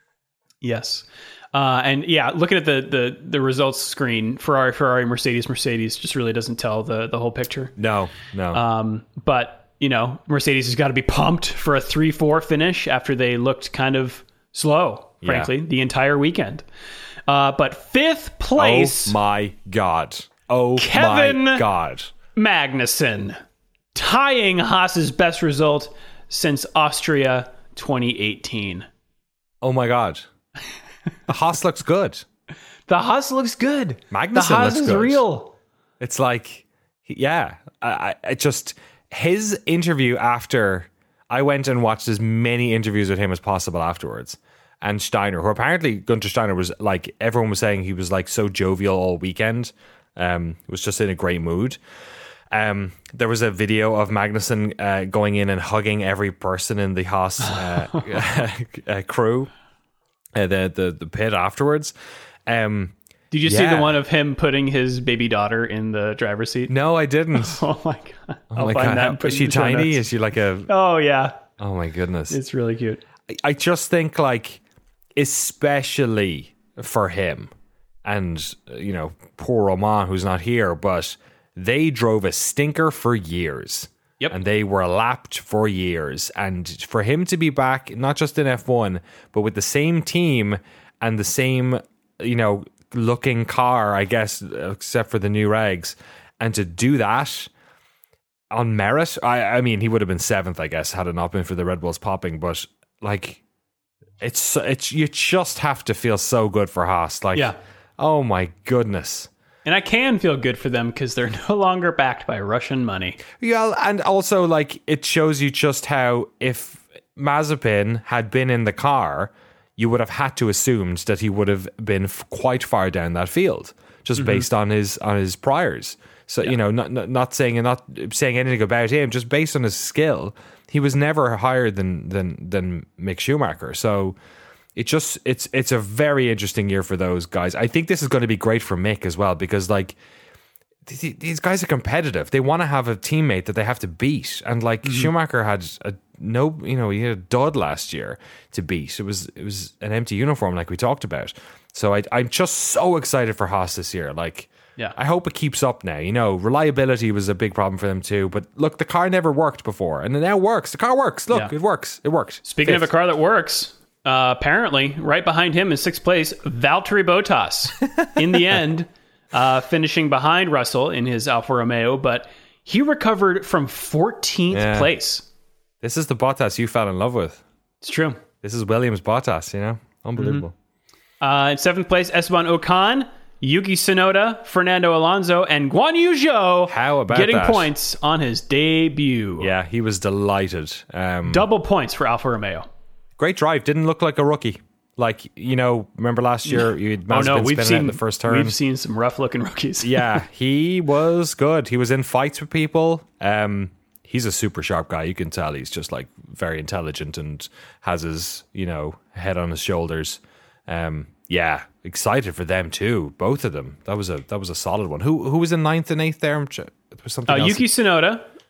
Yes. Uh, and yeah, looking at the, the the results screen, Ferrari, Ferrari, Mercedes, Mercedes just really doesn't tell the the whole picture. no, no, Um, but you know, Mercedes has got to be pumped for a three four finish after they looked kind of slow, frankly, the entire weekend. Uh, but fifth place, oh my god, oh Kevin my god, Magnussen, tying Haas's best result since Austria twenty eighteen. oh my god. The Haas looks good. The Haas looks good. Magnussen the Haas looks is good. real. It's like, yeah, I, I I just his interview after I went and watched as many interviews with him as possible afterwards. And Steiner, who apparently Gunter Steiner was like, everyone was saying he was like so jovial all weekend. Um, was just in a great mood. Um, there was a video of Magnussen uh, going in and hugging every person in the Haas uh, uh, crew, uh, the the the pit afterwards. Um, Did you see Yeah. the one of him putting his baby daughter in the driver's seat? no, I didn't. Oh my god! Oh I'll my find god, that. and put is it she in the show tiny? notes. Is she like a? Oh yeah, Oh my goodness! it's really cute. I just think like, especially for him, and you know, poor Romain who's not here, but they drove a stinker for years. Yep. And they were lapped for years. And for him to be back, not just in F one, but with the same team and the same, you know, looking car, I guess, except for the new regs, and to do that on merit, I, I mean, he would have been seventh, I guess, had it not been for the Red Bulls popping. But like, it's it's you just have to feel so good for Haas. Like, Yeah. oh my goodness. And I can feel good for them because they're no longer backed by Russian money. Yeah, and also like it shows you just how if Mazepin had been in the car, you would have had to assumed that he would have been f- quite far down that field, just Mm-hmm. based on his on his priors. So you know, not, not not saying not saying anything about him, just based on his skill, he was never higher than than than Mick Schumacher. So it just it's it's a very interesting year for those guys. I think this is going to be great for Mick as well because like th- these guys are competitive. They want to have a teammate that they have to beat, and like Mm-hmm. Schumacher had a no, you know, he had a dud last year to beat. It was it was an empty uniform, like we talked about. So I, I'm just so excited for Haas this year. Like, Yeah. I hope it keeps up now. You know, reliability was a big problem for them too. But look, the car never worked before, and it now works. The car works. Look, Yeah. it works. It worked. Speaking of a Fifth. car that works, uh, apparently right behind him in sixth place, Valtteri Bottas. In the end, uh, finishing behind Russell in his Alfa Romeo, but he recovered from fourteenth Yeah. place. This is the Bottas you fell in love with. It's true. This is Williams Bottas. You know, unbelievable. Uh, in seventh place, Esteban Ocon, Yuki Tsunoda, Fernando Alonso, and Guan Yu Zhou How about getting that? points on his debut. Yeah, he was delighted. Um, Double points for Alfa Romeo. great drive. Didn't look like a rookie. Like, you know, remember last year you had Oh no, Mazepin we've spinning out seen in the first turn. we've seen some rough looking rookies. Yeah, he was good. He was in fights with people. Um, he's a super sharp guy. You can tell he's just like very intelligent and has his, you know, head on his shoulders. Um, yeah, excited for them too. Both of them. That was a that was a solid one. Who who was in ninth and eighth there? I'm tr- There was something Uh, else. Yuki Tsunoda,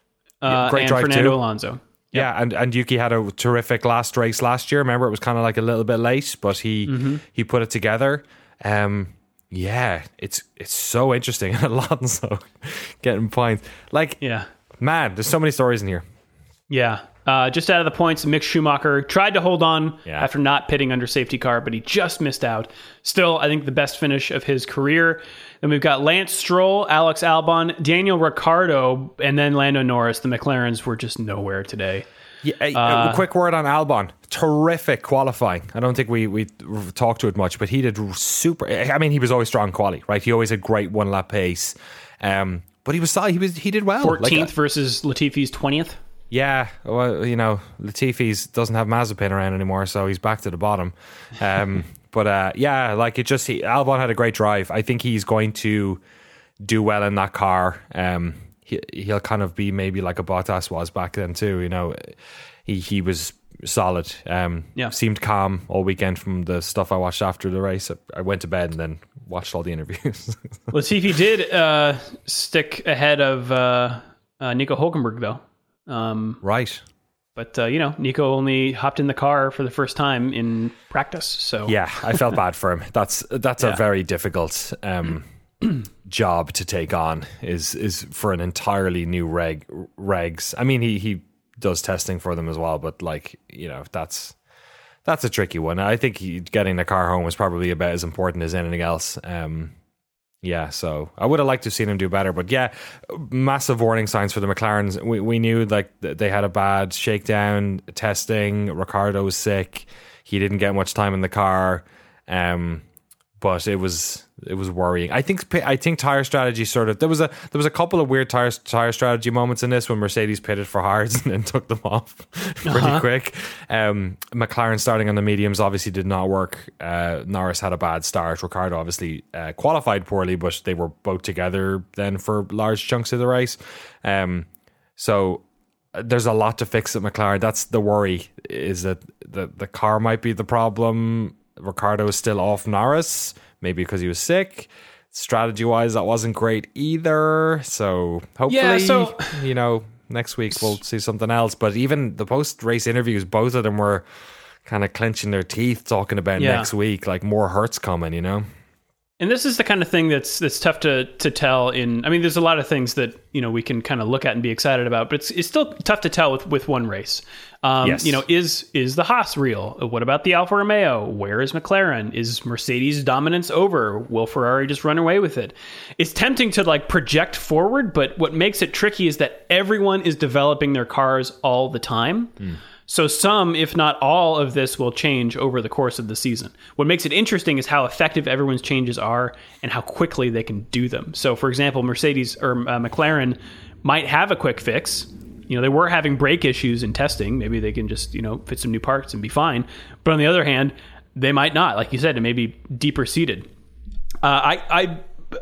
uh, great and drive Fernando too. Alonso. Yeah, and, and Yuki had a terrific last race last year. Remember, it was kind of like a little bit late, but he mm-hmm. he put it together. Um, yeah, it's it's so interesting. Alonso getting points. Like, yeah, man, there's so many stories in here. Yeah. Uh, just out of the points, Mick Schumacher tried to hold on yeah. after not pitting under safety car, but he just missed out. Still, I think the best finish of his career. Then we've got Lance Stroll, Alex Albon, Daniel Ricciardo, and then Lando Norris. The McLarens were just nowhere today. Yeah, uh, a quick word on Albon. Terrific qualifying. I don't think we, we talked to it much, but he did super. I mean, he was always strong quali, right? He always had great one lap pace. Um, but he was he was he did well. fourteenth like, versus Latifi's twentieth. Yeah, well, you know, Latifi's doesn't have Mazepin around anymore, so he's back to the bottom. Um, but uh, yeah, like it just he, Albon had a great drive. I think he's going to do well in that car. Um, he, he'll kind of be maybe like a Bottas was back then too. You know, he he was solid. Um, yeah, seemed calm all weekend from the stuff I watched after the race. I, I went to bed and then watched all the interviews. Latifi did uh, stick ahead of uh, uh, Nico Hulkenberg though. Um, right. But, uh, you know, Nico only hopped in the car for the first time in practice. So yeah, I felt bad for him. That's that's yeah. a very difficult um, job to take on is is for an entirely new reg regs. I mean, he, he does testing for them as well, but like, you know, that's that's a tricky one. I think he, getting the car home was probably about as important as anything else. Um Yeah, so I would have liked to have seen him do better, but yeah, massive warning signs for the McLarens. We we knew like they had a bad shakedown testing. Ricciardo was sick; he didn't get much time in the car, um, but it was it was worrying. I think I think tire strategy sort of there was a there was a couple of weird tire tire strategy moments in this when Mercedes pitted for hards and then took them off pretty uh-huh. quick. Um, McLaren starting on the mediums obviously did not work. Uh, Norris had a bad start. Ricciardo obviously uh, qualified poorly, but they were both together then for large chunks of the race. Um, so there's a lot to fix at McLaren. That's the worry, is that the the car might be the problem. Ricciardo is still off Norris. Maybe because he was sick. Strategy-wise, that wasn't great either. So hopefully, yeah, so, you know, next week we'll see something else. But even the post-race interviews, both of them were kind of clenching their teeth, talking about yeah. next week, like more hurts coming, you know? And this is the kind of thing that's that's tough to to tell in. I mean, there's a lot of things that, you know, we can kind of look at and be excited about, but it's it's still tough to tell with, with one race. Um, yes. You know, is is the Haas real? What about the Alfa Romeo? Where is McLaren? Is Mercedes' dominance over? Will Ferrari just run away with it? It's tempting to like project forward, but what makes it tricky is that everyone is developing their cars all the time. Mm. So some, if not all of this will change over the course of the season. What makes it interesting is how effective everyone's changes are and how quickly they can do them. So for example, Mercedes or uh, McLaren might have a quick fix. You know, they were having brake issues in testing. Maybe they can just, you know, fit some new parts and be fine. But on the other hand, they might not. Like you said, it may be deeper seated. Uh, I, I,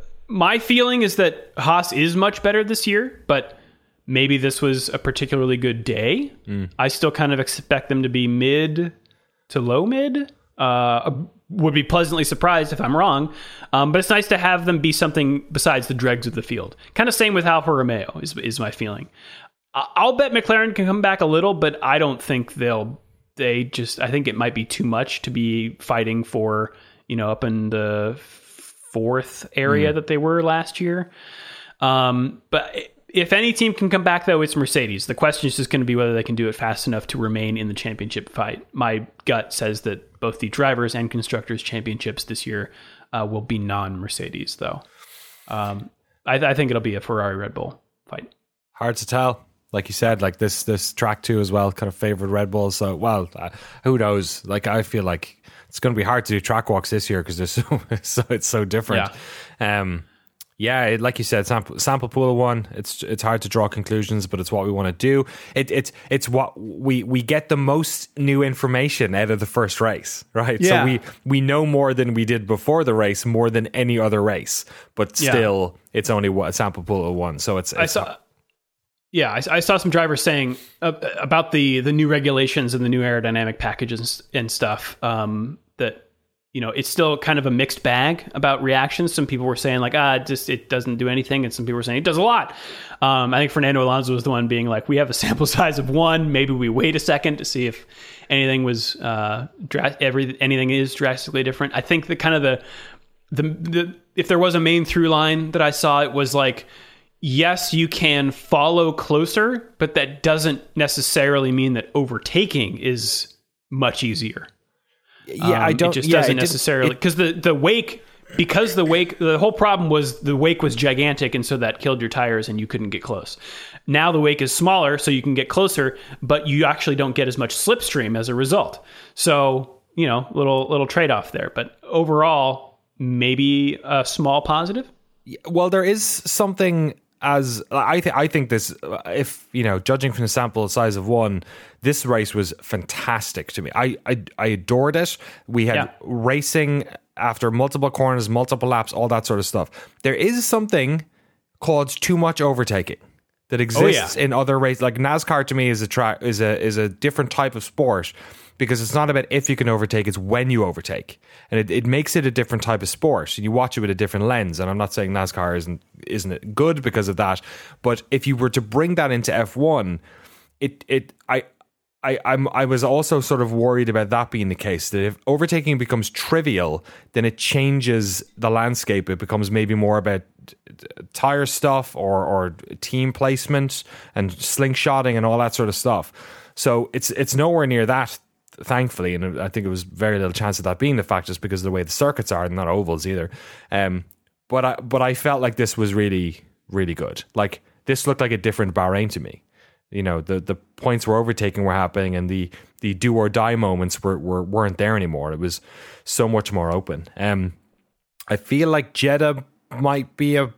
my feeling is that Haas is much better this year, but maybe this was a particularly good day. Mm. I still kind of expect them to be mid to low mid. Uh, would be pleasantly surprised if I'm wrong. Um, but it's nice to have them be something besides the dregs of the field. Kind of same with Alfa Romeo is, is my feeling. I'll bet McLaren can come back a little, but I don't think they'll, they just, I think it might be too much to be fighting for, you know, up in the fourth area mm. that they were last year. Um, but if any team can come back, though, it's Mercedes. The question is just going to be whether they can do it fast enough to remain in the championship fight. My gut says that both the drivers and constructors championships this year uh, will be non-Mercedes, though. Um, I, I think it'll be a Ferrari Red Bull fight. Hard to tell. Like you said, like this this track too as well kind of favored Red Bull. So, well, uh, who knows? Like, I feel like it's going to be hard to do track walks this year because so, so it's so different. Yeah. Um, Yeah, it, like you said, sample, sample pool of one. It's it's hard to draw conclusions, but it's what we want to do. It, it's it's what we we get the most new information out of the first race, right? Yeah. So we we know more than we did before the race, more than any other race, but still, yeah. it's only a sample pool of one. So it's, it's I saw, yeah, I, I saw some drivers saying uh, about the the new regulations and the new aerodynamic packages and stuff um, that. you know, it's still kind of a mixed bag about reactions. Some people were saying like, ah, it just it doesn't do anything, and some people were saying it does a lot. Um, I think Fernando Alonso was the one being like, we have a sample size of one. Maybe we wait a second to see if anything was uh, dra- every anything is drastically different. I think the kind of the the the if there was a main through line that I saw, it was like, yes, you can follow closer, but that doesn't necessarily mean that overtaking is much easier. Yeah, um, I don't. It just yeah, doesn't it necessarily because the the wake because the wake the whole problem was the wake was gigantic, and so that killed your tires and you couldn't get close. Now the wake is smaller, so you can get closer, but you actually don't get as much slipstream as a result. So you know, little little trade off there, but overall, maybe a small positive. Well, there is something. As I think, I think this, if you know, judging from the sample size of one, this race was fantastic to me. I I, I adored it. We had Yeah. racing after multiple corners, multiple laps, all that sort of stuff. There is something called too much overtaking that exists Oh, yeah. in other races. Like NASCAR, to me, is a track is a is a different type of sport. Because it's not about if you can overtake, it's when you overtake. And it, it makes it a different type of sport. You watch it with a different lens. And I'm not saying NASCAR isn't isn't it good because of that. But if you were to bring that into F one, it it I I I'm I was also sort of worried about that being the case. That if overtaking becomes trivial, then it changes the landscape. It becomes maybe more about tire stuff or or team placement and slingshotting and all that sort of stuff. So it's it's nowhere near that, thankfully, and I think it was very little chance of that being the fact just because of the way the circuits are, and not ovals either. Um, but I but I felt like this was really really good. Like this looked like a different Bahrain to me. You know, the the points where overtaking were happening, and the the do or die moments were, were weren't there anymore. It was so much more open. Um, I feel like Jeddah might be a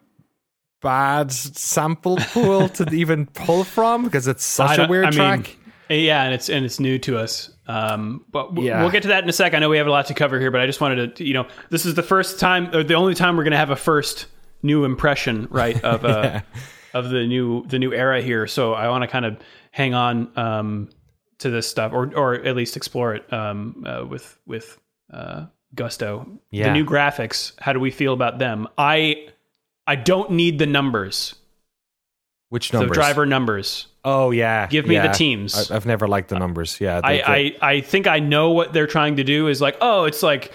bad sample pool to even pull from because it's such a weird I track. Mean, yeah, and it's and it's new to us. Um, but w- Yeah. we'll get to that in a sec. I know we have a lot to cover here, but I just wanted to, you know, this is the first time, or the only time we're going to have a first new impression, right, of uh, Yeah. of the new the new era here. So I want to kind of hang on um, to this stuff, or or at least explore it um, uh, with with uh, gusto. Yeah. The new graphics. How do we feel about them? I I don't need the numbers. Which The numbers? driver numbers. Oh yeah, Give me yeah. the teams. I, I've never liked the numbers. Yeah, I, they- they- I, I think I know what they're trying to do is like, oh, it's like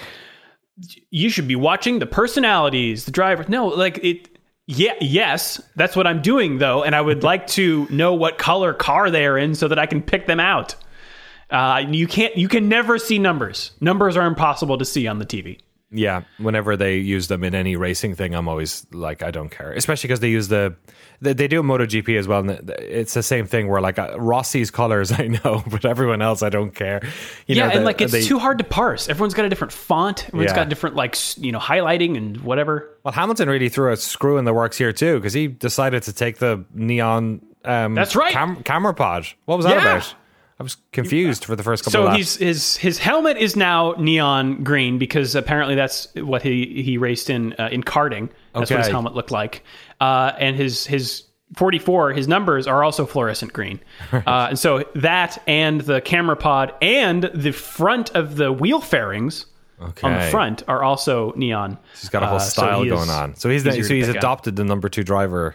you should be watching the personalities, the driver. No, like it. Yeah, yes, that's what I'm doing though, and I would like to know what color car they are in so that I can pick them out. Uh, you can't. You can never see numbers. Numbers are impossible to see on the T V. yeah. Whenever they use them in any racing thing, I'm always like, I don't care. Especially because they use the they, they do MotoGP as well. And it's the same thing where like uh, Rossi's colors I know, but everyone else I don't care. You yeah, know, and the- like it's they- too hard to parse. Everyone's got a different font. Everyone's Yeah. got different like s- you know highlighting and whatever. Well, Hamilton really threw a screw in the works here too because he decided to take the neon. Um, That's right. Cam- camera pod. What was that Yeah. about? I was confused for the first couple So of laps. he's his his helmet is now neon green because apparently that's what he he raced in uh, in karting. That's what his Okay. helmet looked like. Uh, and his his forty-four, his numbers are also fluorescent green. Uh, and so that and the camera pod and the front of the wheel fairings on the Okay. front are also neon. He's got a whole Uh, so style he is going on. So he's the, easier so to he's pick out. adopted the number two driver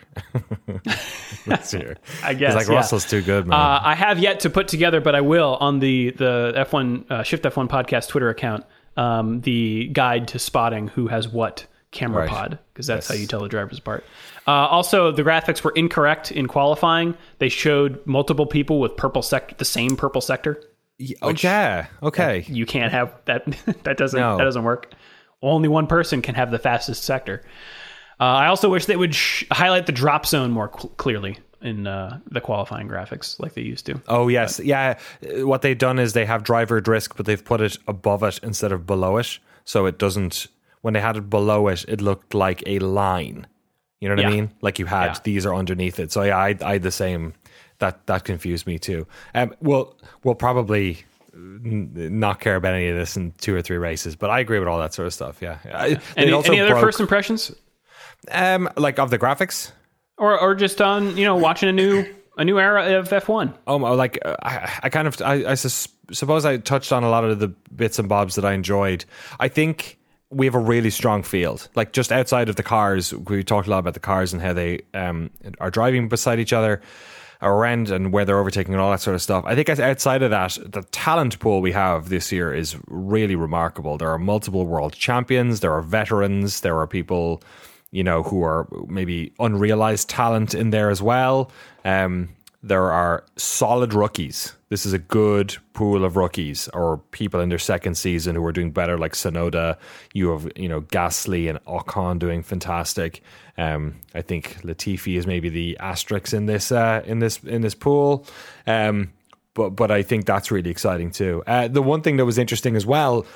this year. I guess He's like, yeah. Russell's too good, man. Uh, I have yet to put together, but I will on the the F one uh, Shift F one podcast Twitter account. Um, the guide to spotting who has what camera Right. pod, because that's Yes. how you tell the drivers apart. Uh, also, the graphics were incorrect in qualifying. They showed multiple people with purple sector, the same purple sector. Y- oh, yeah. Okay. You can't have that. that doesn't No. that doesn't work. Only one person can have the fastest sector. Uh, I also wish they would sh- highlight the drop zone more cl- clearly in uh, the qualifying graphics, like they used to. Oh yes, yeah. Uh, What they've done is they have driver risk, but they've put it above it instead of below it, so it doesn't. When they had it below it, it looked like a line. You know what I Yeah. mean? Like you had Yeah. these are underneath it. So yeah, I, I had the same. That that confused me too. Um, we'll we'll probably n- not care about any of this in two or three races, but I agree with all that sort of stuff. Yeah. I- it Any, also any other broke- first impressions, um like of the graphics? or or just on you know watching a new a new era of F one. Oh, like uh, I, I kind of, I, I sus- suppose I touched on a lot of the bits and bobs that I enjoyed. I think we have a really strong field. Like just outside of the cars, we talked a lot about the cars and how they um, are driving beside each other around and where they're overtaking and all that sort of stuff. I think outside of that, the talent pool we have this year is really remarkable. There are multiple world champions, there are veterans, there are people, you know, who are maybe unrealized talent in there as well. Um, there are solid rookies. This is a good pool of rookies or people in their second season who are doing better, like Sonoda. You have, you know, Gasly and Ocon doing fantastic. Um, I think Latifi is maybe the asterisk in this uh, in this in this pool. Um, but but I think that's really exciting too. Uh, the one thing that was interesting as well.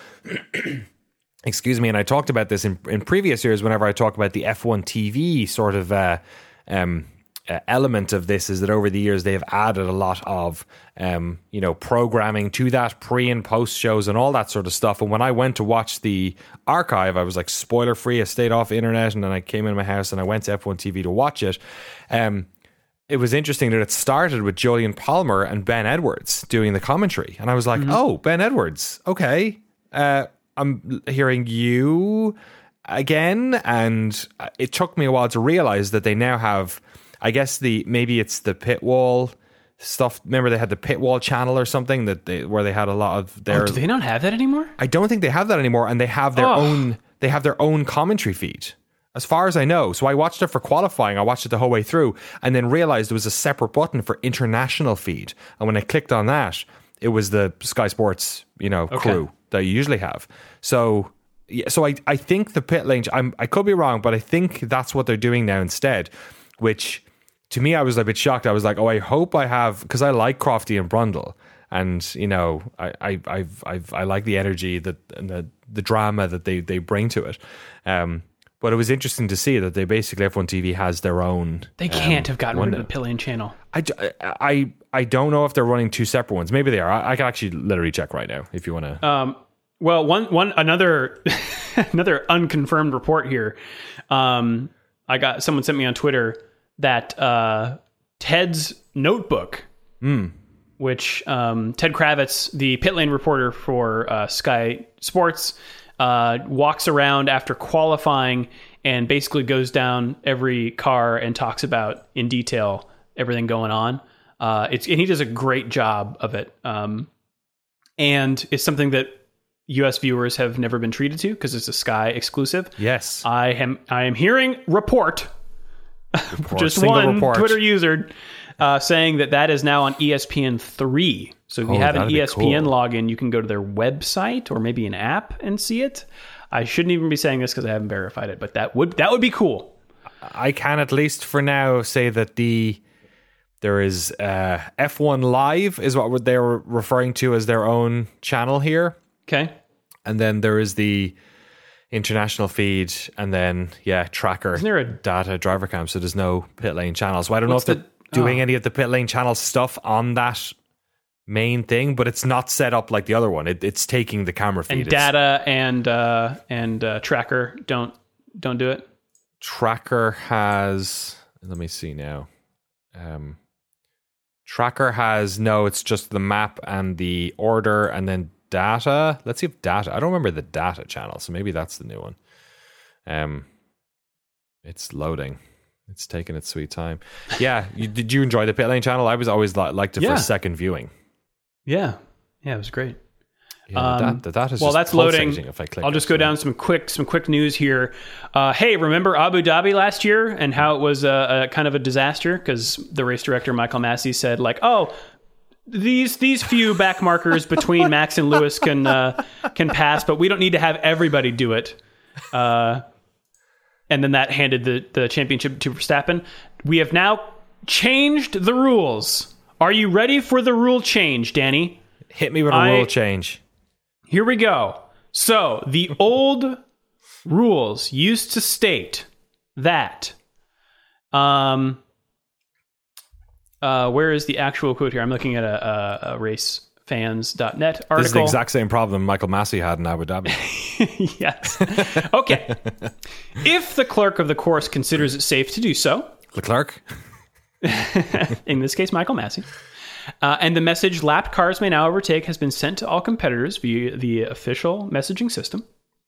Excuse me, and I talked about this in, in previous years whenever I talk about the F one T V sort of uh, um, uh, element of this, is that over the years they've added a lot of um, you know, programming to that, pre and post shows and all that sort of stuff. And when I went to watch the archive, I was like spoiler free. I stayed off the internet and then I came into my house and I went to F one T V to watch it. Um, it was interesting that it started with Jolyon Palmer and Ben Edwards doing the commentary. And I was like, mm-hmm. oh, Ben Edwards. Okay. Uh, I'm hearing you again. And it took me a while to realize that they now have, I guess the, maybe it's the pit wall stuff. Remember they had the pit wall channel or something that they, where they had a lot of their, oh, do they not have that anymore? I don't think they have that anymore. And they have their oh. own, they have their own commentary feed. As far as I know. So I watched it for qualifying. I watched it the whole way through and then realized there was a separate button for international feed. And when I clicked on that, it was the Sky Sports, you know, okay. crew that you usually have. So, yeah, so I, I think the pit lane, I'm, I could be wrong, but I think that's what they're doing now instead, which to me, I was a bit shocked. I was like, oh, I hope I have, because I like Crofty and Brundle. And, you know, I, I, I've, I've, I like the energy that, and the, the drama that they, they bring to it. Um, But it was interesting to see that they basically, F one T V has their own. They can't um, have gotten rid of the pit lane channel. I, I, I don't know if they're running two separate ones. Maybe they are. I, I can actually literally check right now if you want to. Um, well, one, one, another, another unconfirmed report here. Um, I got someone sent me on Twitter that uh, Ted's notebook, mm. which um, Ted Kravitz, the pit lane reporter for uh, Sky Sports. Uh, walks around after qualifying and basically goes down every car and talks about in detail everything going on. Uh, it's and he does a great job of it. Um, and it's something that U S viewers have never been treated to because it's a Sky exclusive. Yes, I am. I am hearing report, report. just Single one report. Twitter user uh, saying that that is now on E S P N three. So if you oh, have an E S P N cool. login, you can go to their website or maybe an app and see it. I shouldn't even be saying this because I haven't verified it, but that would that would be cool. I can at least for now say that the there is uh, F one Live is what they're referring to as their own channel here. Okay, and then there is the international feed, and then yeah, tracker. Isn't there a data driver cam? So there's no pit lane channel. So I don't What's know if the, they're doing oh. any of the pit lane channel stuff on that main thing, but it's not set up like the other one. It, it's taking the camera feed. And it's, data and uh, and uh, tracker don't don't do it. Tracker has. Let me see now. Um, tracker has no. It's just the map and the order, and then data. Let's see if data. I don't remember the data channel, so maybe that's the new one. Um, it's loading. It's taking its sweet time. Yeah, you, did you enjoy the pit lane channel? I was always li- liked it yeah. for second viewing. Yeah, yeah, it was great. Yeah, um, that, that is well, just that's loading. If I click I'll it, just go so. down some quick some quick news here. Uh, hey, remember Abu Dhabi last year and how it was a, a kind of a disaster because the race director Michael Massey said like, oh, these these few back markers between Max and Lewis can uh, can pass, but we don't need to have everybody do it. Uh, and then that handed the the championship to Verstappen. We have now changed the rules. Are you ready for the rule change, Danny? Hit me with a I, rule change. Here we go. So the old rules used to state that um uh where is the actual quote here? I'm looking at a, a, a race fans dot net article. This is the exact same problem Michael Massey had in Abu Dhabi. Yes. Okay. If the clerk of the course considers it safe to do so, Leclerc? in this case, Michael Massey. Uh, and the message "lapped cars may now overtake" has been sent to all competitors via the official messaging system.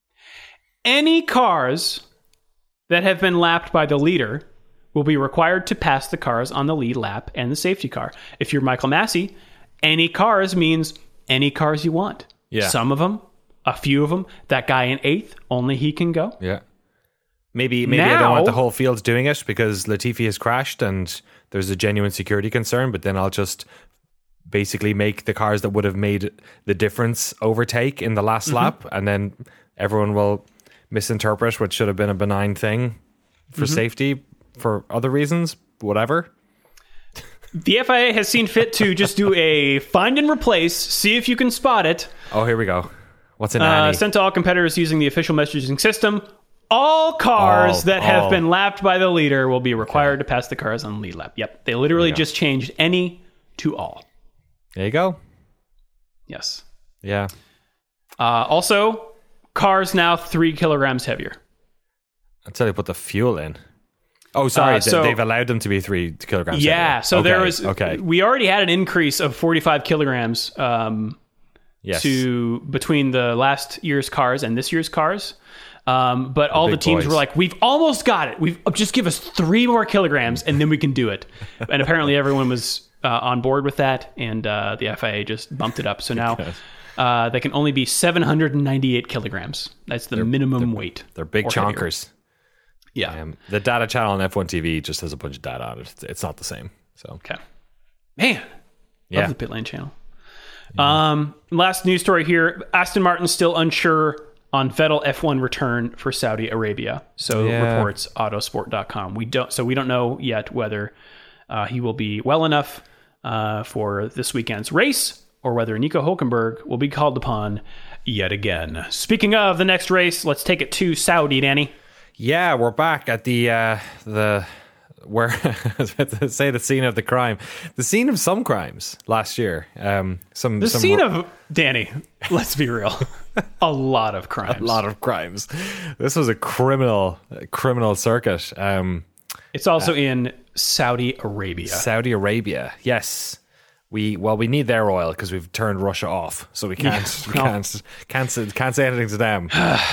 Any cars that have been lapped by the leader will be required to pass the cars on the lead lap and the safety car. If you're Michael Massey, any cars means any cars you want. Yeah. Some of them, a few of them. That guy in eighth, only he can go. Yeah. Maybe maybe Now, I don't want the whole field doing it because Latifi has crashed and there's a genuine security concern, but then I'll just basically make the cars that would have made the difference overtake in the last mm-hmm. lap, and then everyone will misinterpret what should have been a benign thing for mm-hmm. safety for other reasons, whatever. The F I A has seen fit to just do a find and replace, see if you can spot it. Oh, here we go. What's in uh, Annie? Sent to all competitors using the official messaging system. All cars all, that have all. been lapped by the leader will be required okay. to pass the cars on the lead lap. Yep. They literally just changed any to all. There you go. Yes. Yeah. Uh, also, cars now three kilograms heavier. Until they put the fuel in. Oh, sorry. Uh, so, they've allowed them to be three kilograms yeah. heavier. So okay. there was. Okay. We already had an increase of forty-five kilograms um, yes. to between the last year's cars and this year's cars. Um, but all the teams boys. were like, "We've almost got it. We've just give us three more kilograms, and then we can do it." And apparently, everyone was uh, on board with that, and uh, the F I A just bumped it up. So now uh, they can only be seven hundred ninety-eight kilograms. That's the they're, minimum they're, weight. They're big chonkers. Yeah. Um, the data channel on F one T V just has a bunch of data on it. It's, it's not the same. So okay, man, yeah. love the Pit Lane channel. Yeah. Um, last news story here: Aston Martin still unsure on Vettel F one return for Saudi Arabia. So yeah. reports Autosport dot com. We don't, so we don't know yet whether uh, he will be well enough uh, for this weekend's race, or whether Nico Hülkenberg will be called upon yet again. Speaking of the next race, let's take it to Saudi, Danny. Yeah, we're back at the uh, the where I was about to say the scene of the crime, the scene of some crimes last year. Um, some the some scene ro- of Danny. Let's be real, a lot of crimes. A lot of crimes. This was a criminal criminal circuit. Um, it's also uh, in Saudi Arabia. Saudi Arabia, yes. We well, we need their oil because we've turned Russia off, so we can't yeah, we no. can't can't can't say anything to them.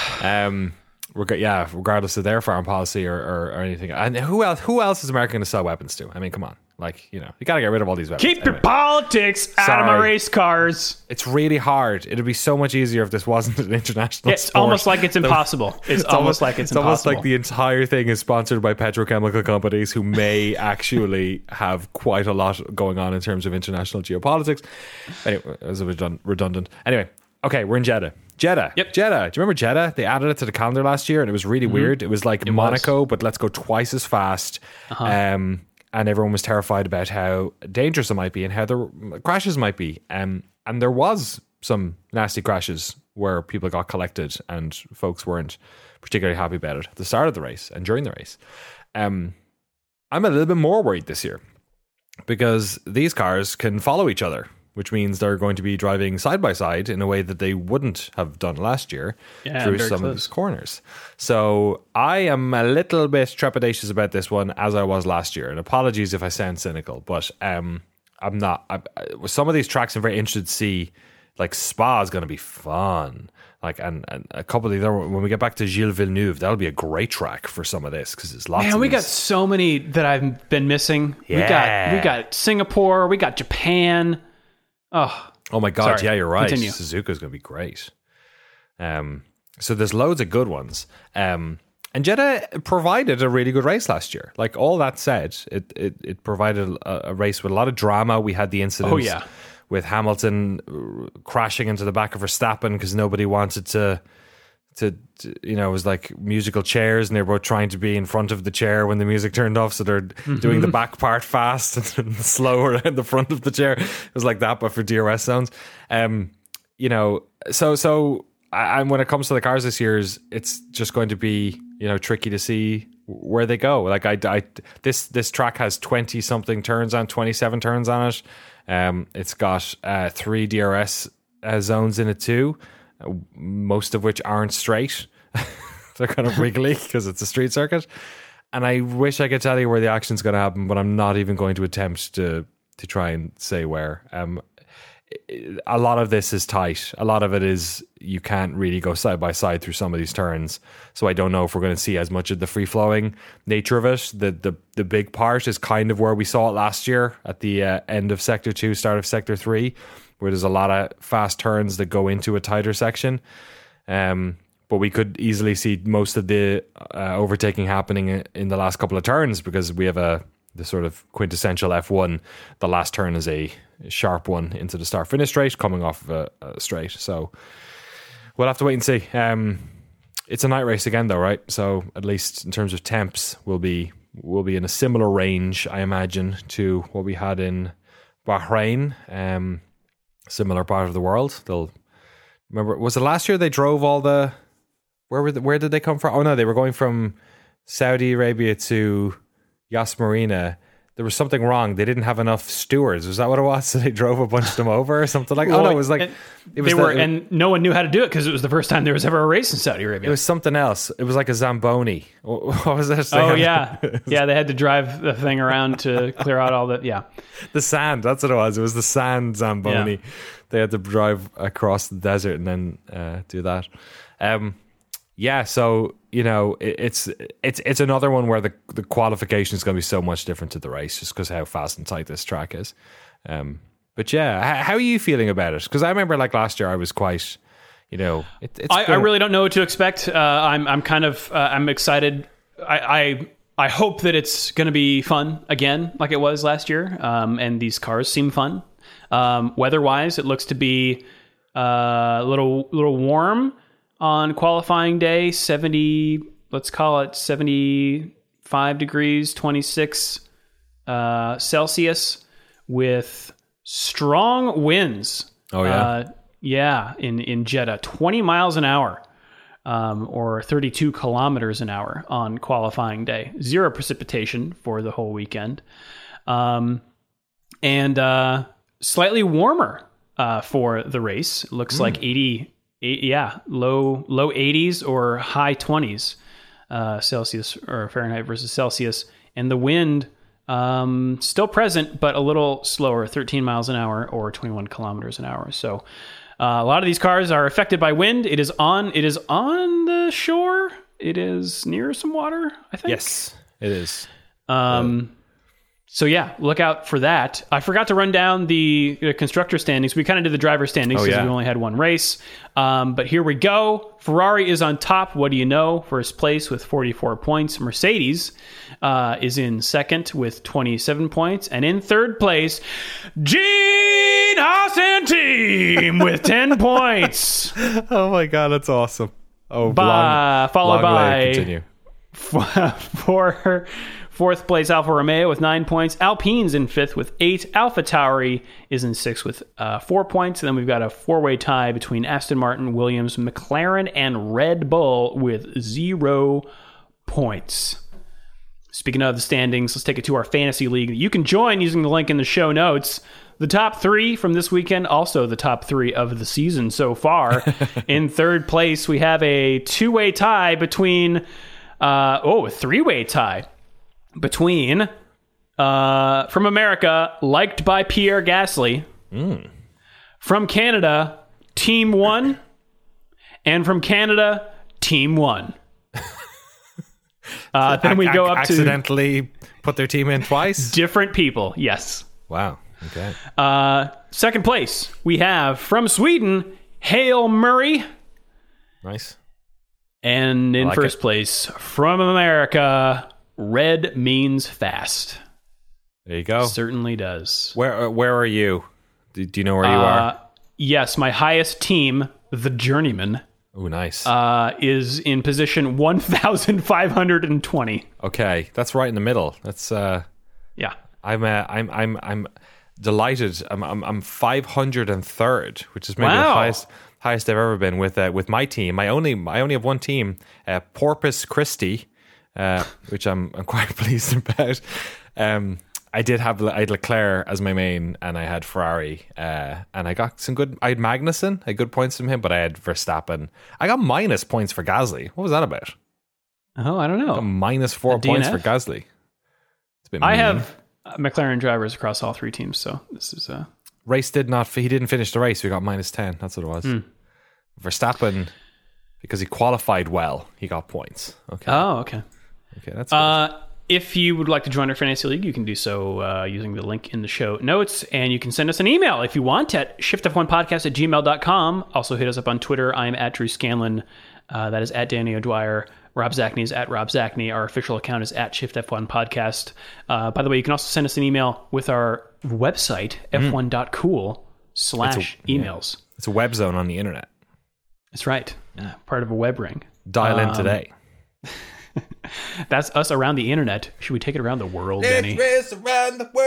um. Reg- yeah, regardless of their foreign policy or, or, or anything. And who else? Who else is America going to sell weapons to? I mean, come on, like you know, you got to get rid of all these weapons. Keep anyway. your politics out Sorry. of my race cars. It's really hard. It'd be so much easier if this wasn't an international. It's sport. almost like it's impossible. It's, it's almost, almost like it's, it's impossible. almost like the entire thing is sponsored by petrochemical companies who may actually have quite a lot going on in terms of international geopolitics. Anyway, it was a bit redundant. Anyway, okay, we're in Jeddah. Jeddah. Yep. Jeddah. Do you remember Jeddah? They added it to the calendar last year and it was really mm-hmm. weird. It was like it Monaco, was. but let's go twice as fast. Uh-huh. Um, and everyone was terrified about how dangerous it might be and how the crashes might be. Um, and there was some nasty crashes where people got collected and folks weren't particularly happy about it at the start of the race and during the race. Um, I'm a little bit more worried this year because these cars can follow each other, which means they're going to be driving side by side in a way that they wouldn't have done last year yeah, through some close. of these corners. So I am a little bit trepidatious about this one, as I was last year. And apologies if I sound cynical, but um, I'm not. I, I, with some of these tracks, I'm very interested to see. Like Spa is going to be fun. Like and, and a couple of the other, when we get back to Gilles Villeneuve, that'll be a great track for some of this because it's lots. Man, of we these. got so many that I've been missing. Yeah. We got we got Singapore, we got Japan. Oh, oh my God! Sorry. Yeah, you're right. Continue. Suzuka's going to be great. Um, so there's loads of good ones. Um, and Jeddah provided a really good race last year. Like all that said, it it, it provided a, a race with a lot of drama. We had the incidents. Oh yeah. with Hamilton crashing into the back of Verstappen because nobody wanted to. To, to, you know, it was like musical chairs and they were both trying to be in front of the chair when the music turned off. So they're mm-hmm. doing the back part fast and slower in the front of the chair. It was like that, but for D R S zones. Um, you know, so, so, and when it comes to the cars this year, it's just going to be, you know, tricky to see where they go. Like I, I this, this track has twenty something turns on, twenty-seven turns on it. Um, it's got uh, three D R S uh, zones in it too. Most of which aren't straight. They're kind of wiggly because it's a street circuit. and I wish I could tell you where the action's going to happen, but I'm not even going to attempt to to try and say where. Um, a lot of this is tight. A lot of it is you can't really go side by side through some of these turns. So I don't know if we're going to see as much of the free flowing nature of it. The the the big part is kind of where we saw it last year at the uh, end of Sector Two, start of Sector Three, where there's a lot of fast turns that go into a tighter section. Um, but we could easily see most of the uh, overtaking happening in the last couple of turns because we have a the sort of quintessential F one. The last turn is a sharp one into the start finish straight coming off of a, a straight. So we'll have to wait and see. Um, it's a night race again though, right? So at least in terms of temps, we'll be we'll be in a similar range, I imagine, to what we had in Bahrain. Um, similar part of the world. They'll remember. Was it last year they drove all the? Where were the, where did they come from? Oh no, they were going from Saudi Arabia to Yas Marina. There was something wrong. They didn't have enough stewards. Was that what it was? So they drove a bunch of them over or something like that? Well, oh, no, it was like... It was they were, the, and no one knew how to do it because it was the first time there was ever a race in Saudi Arabia. It was something else. It was like a Zamboni. What was that? Oh, yeah. Yeah, they had to drive the thing around to clear out all the... Yeah. The sand. That's what it was. It was the sand Zamboni. Yeah. They had to drive across the desert and then uh, do that. Um, yeah, so... You know, it's it's it's another one where the, the qualification is going to be so much different to the race just because how fast and tight this track is. Um, but yeah, how are you feeling about it? Because I remember like last year I was quite, you know, it, it's. I, I really don't know what to expect. Uh, I'm I'm kind of uh, I'm excited. I, I I hope that it's going to be fun again, like it was last year. Um, and these cars seem fun. Um, weather-wise, it looks to be uh, a little little warm. On qualifying day, seventy, let's call it seventy-five degrees, twenty-six uh, Celsius with strong winds. Oh, yeah? Uh, yeah, in, in Jeddah, twenty miles an hour um, or thirty-two kilometers an hour on qualifying day. Zero precipitation for the whole weekend. Um, and uh, slightly warmer uh, for the race. It looks mm. like eighty... Yeah, low low eighties or high twenties uh, Celsius or Fahrenheit versus Celsius, and the wind um, still present, but a little slower, thirteen miles an hour or twenty-one kilometers an hour. So uh, a lot of these cars are affected by wind. It is on it is on the shore. It is near some water, I think. Yes, it is. Um, yeah. So yeah, look out for that. I forgot to run down the, the constructor standings. We kind of did the driver standings because oh, yeah. we only had one race. Um, but here we go. Ferrari is on top. What do you know? First place with forty-four points. Mercedes uh, is in second with twenty-seven points. And in third place, Gene Haas team with ten points. Oh my God, that's awesome. Oh, by, long, followed long by continue. for... Fourth place, Alfa Romeo with nine points. Alpine's in fifth with eight. AlphaTauri is in sixth with uh, four points. And then we've got a four-way tie between Aston Martin, Williams, McLaren, and Red Bull with zero points. Speaking of the standings, let's take it to our fantasy league. You can join using the link in the show notes. The top three from this weekend, also the top three of the season so far. In third place, we have a two-way tie between... Uh, oh, a three-way tie. Between, uh, from America, liked by Pierre Gasly. Mm. From Canada, Team One. And from Canada, Team One. uh, then we go up accidentally to... Accidentally put their team in twice? Different people, yes. Wow, okay. Uh, second place, we have, from Sweden, Hale Murray. Nice. And in like first it. place, from America... Red means fast. There you go. Certainly does. Where uh, where are you? Do, do you know where you uh, are? Yes, my highest team, the Journeyman. Oh, nice. Uh, is in position one thousand five hundred twenty. Okay, that's right in the middle. That's uh, yeah. I'm uh, I'm I'm I'm delighted. I'm I'm I'm five hundred third, which is maybe wow. the highest highest I've ever been with uh, with my team. I only I only have one team, uh, Porpoise Christi. Uh, which I'm I'm quite pleased about. Um, I did have I had Leclerc as my main, and I had Ferrari, uh, and I got some good. I had Magnussen, I had good points from him, but I had Verstappen. I got minus points for Gasly. What was that about? Oh, I don't know. A minus four A D N F? points for Gasly. It's a bit I mean. have uh, McLaren drivers across all three teams, so this is uh Race did not, he didn't finish the race. We got minus ten. That's what it was. Mm. Verstappen, because he qualified well, he got points. Okay. Oh, okay. Okay, that's good. Uh, if you would like to join our fantasy league, you can do so uh, using the link in the show notes. And you can send us an email if you want at shift f one podcast at gmail dot com. Also hit us up on Twitter. I'm at Drew Scanlon. Uh, that is at Danny O'Dwyer. Rob Zachney is at Rob Zachney. Our official account is at shift f one podcast. Uh, by the way, you can also send us an email with our website, f one dot cool slash emails. Yeah. It's a web zone on the internet. That's right. Uh, part of a web ring. Dial in Um, today. That's us around the internet. Should we take it around the world, Danny? Let's race around the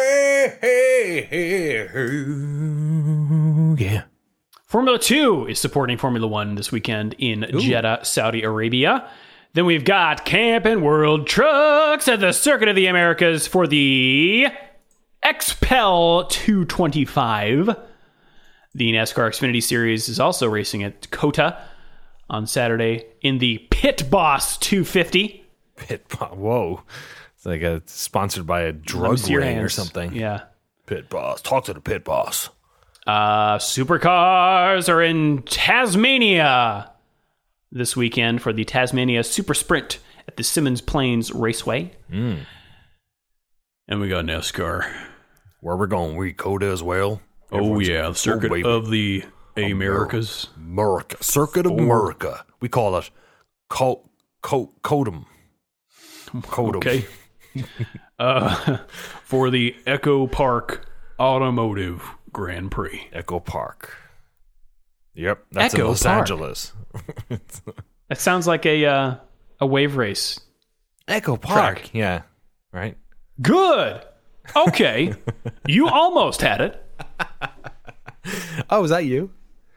world. Yeah. Formula two is supporting Formula one this weekend in Jeddah, Saudi Arabia. Then we've got Camping World Trucks at the Circuit of the Americas for the X P E L two twenty-five. The NASCAR Xfinity Series is also racing at COTA on Saturday in the Pit Boss two fifty. Pit Boss. Whoa. It's like a sponsored by a Let me drug see your ring or hands. something. Yeah. Pit Boss. Talk to the Pit Boss. Uh, supercars are in Tasmania this weekend for the Tasmania Super Sprint at the Simmons Plains Raceway. Mm. And we got NASCAR. Where we're going, we COTA as well. Oh, Everyone's- yeah. The Circuit Oh, baby. of the Americas. America. Circuit of America. We call it Co- Co- Codum. Codum. Okay. uh, for the Echo Park Automotive Grand Prix. Echo Park. Yep, that's Echo in Los Park. Angeles. That sounds like a uh, a wave race. Echo Park. Track. Yeah, right. Good. Okay. You almost had it. Oh, is that you?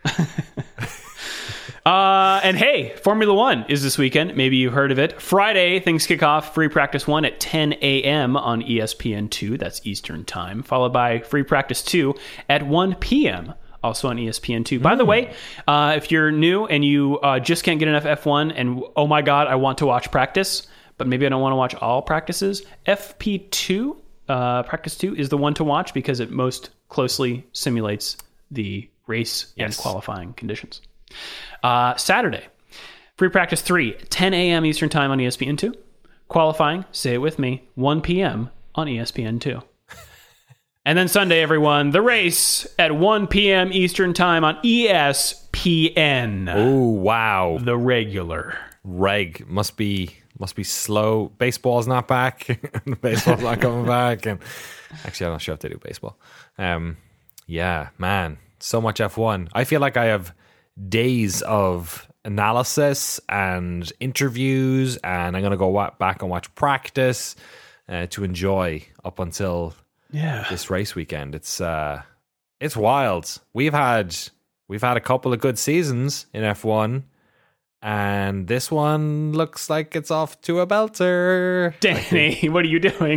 Uh, and hey, Formula One is this weekend. Maybe you've heard of it. Friday, things kick off. Free Practice one at ten a.m. on E S P N two. That's Eastern Time. Followed by Free Practice two at one p.m. also on E S P N two. By the way, uh, if you're new and you uh, just can't get enough F one and, oh my God, I want to watch practice, but maybe I don't want to watch all practices, F P two, uh, Practice two is the one to watch because it most closely simulates the race Yes. and qualifying conditions. Uh, Saturday, Free Practice three, ten a.m. Eastern Time on E S P N two. Qualifying, say it with me, one p.m. on E S P N two. And then Sunday, everyone, the race at one p.m. Eastern Time on E S P N. Oh, wow. The regular. Reg must be must be slow. Baseball's not back. Baseball's not coming back. And actually, I'm not sure if they do baseball. Um, yeah, man, so much F one. I feel like I have days of analysis and interviews, and I'm gonna go wa- back and watch practice uh, to enjoy up until Yeah. this race weekend. It's uh, it's wild. We've had we've had a couple of good seasons in F one. And this one looks like it's off to a belter. Danny, what are you doing?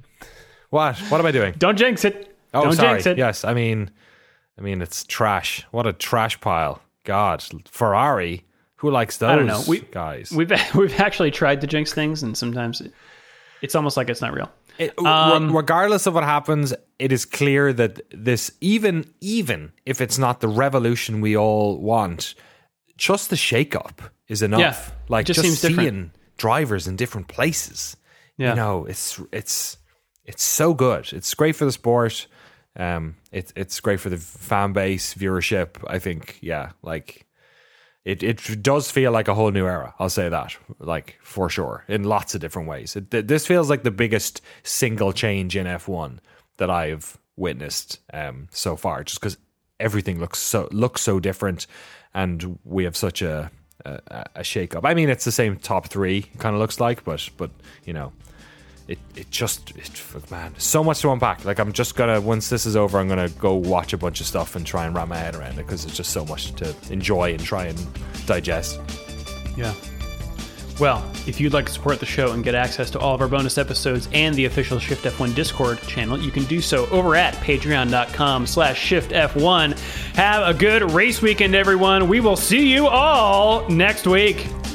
What? What am I doing? Don't jinx it. Oh, Don't sorry. jinx it. Yes, I mean, I mean it's trash. What a trash pile. God, Ferrari. Who likes those I don't know. We, guys? We've we've actually tried to jinx things, and sometimes it, it's almost like it's not real. It- Um, re- regardless of what happens, it is clear that this, even even if it's not the revolution we all want, just the shake-up is enough. Yeah, like it just just, seems different. seeing drivers in different places. Yeah. You know, it's it's it's so good. It's great for the sport. Um, it's it's great for the fan base, viewership. I think, yeah, like it it does feel like a whole new era. I'll say that, like for sure, in lots of different ways. It, th- this feels like the biggest single change in F one that I've witnessed um, so far, just because everything looks so looks so different, and we have such a a, a shake up. I mean, it's the same top three kind of looks like, but but you know. It it just it, man, so much to unpack. Like I'm just gonna once this is over, I'm gonna go watch a bunch of stuff and try and wrap my head around it because it's just so much to enjoy and try and digest. Yeah. Well, if you'd like to support the show and get access to all of our bonus episodes and the official Shift F one Discord channel, you can do so over at patreon.com slash Shift F1. Have a good race weekend, everyone. We will see you all next week.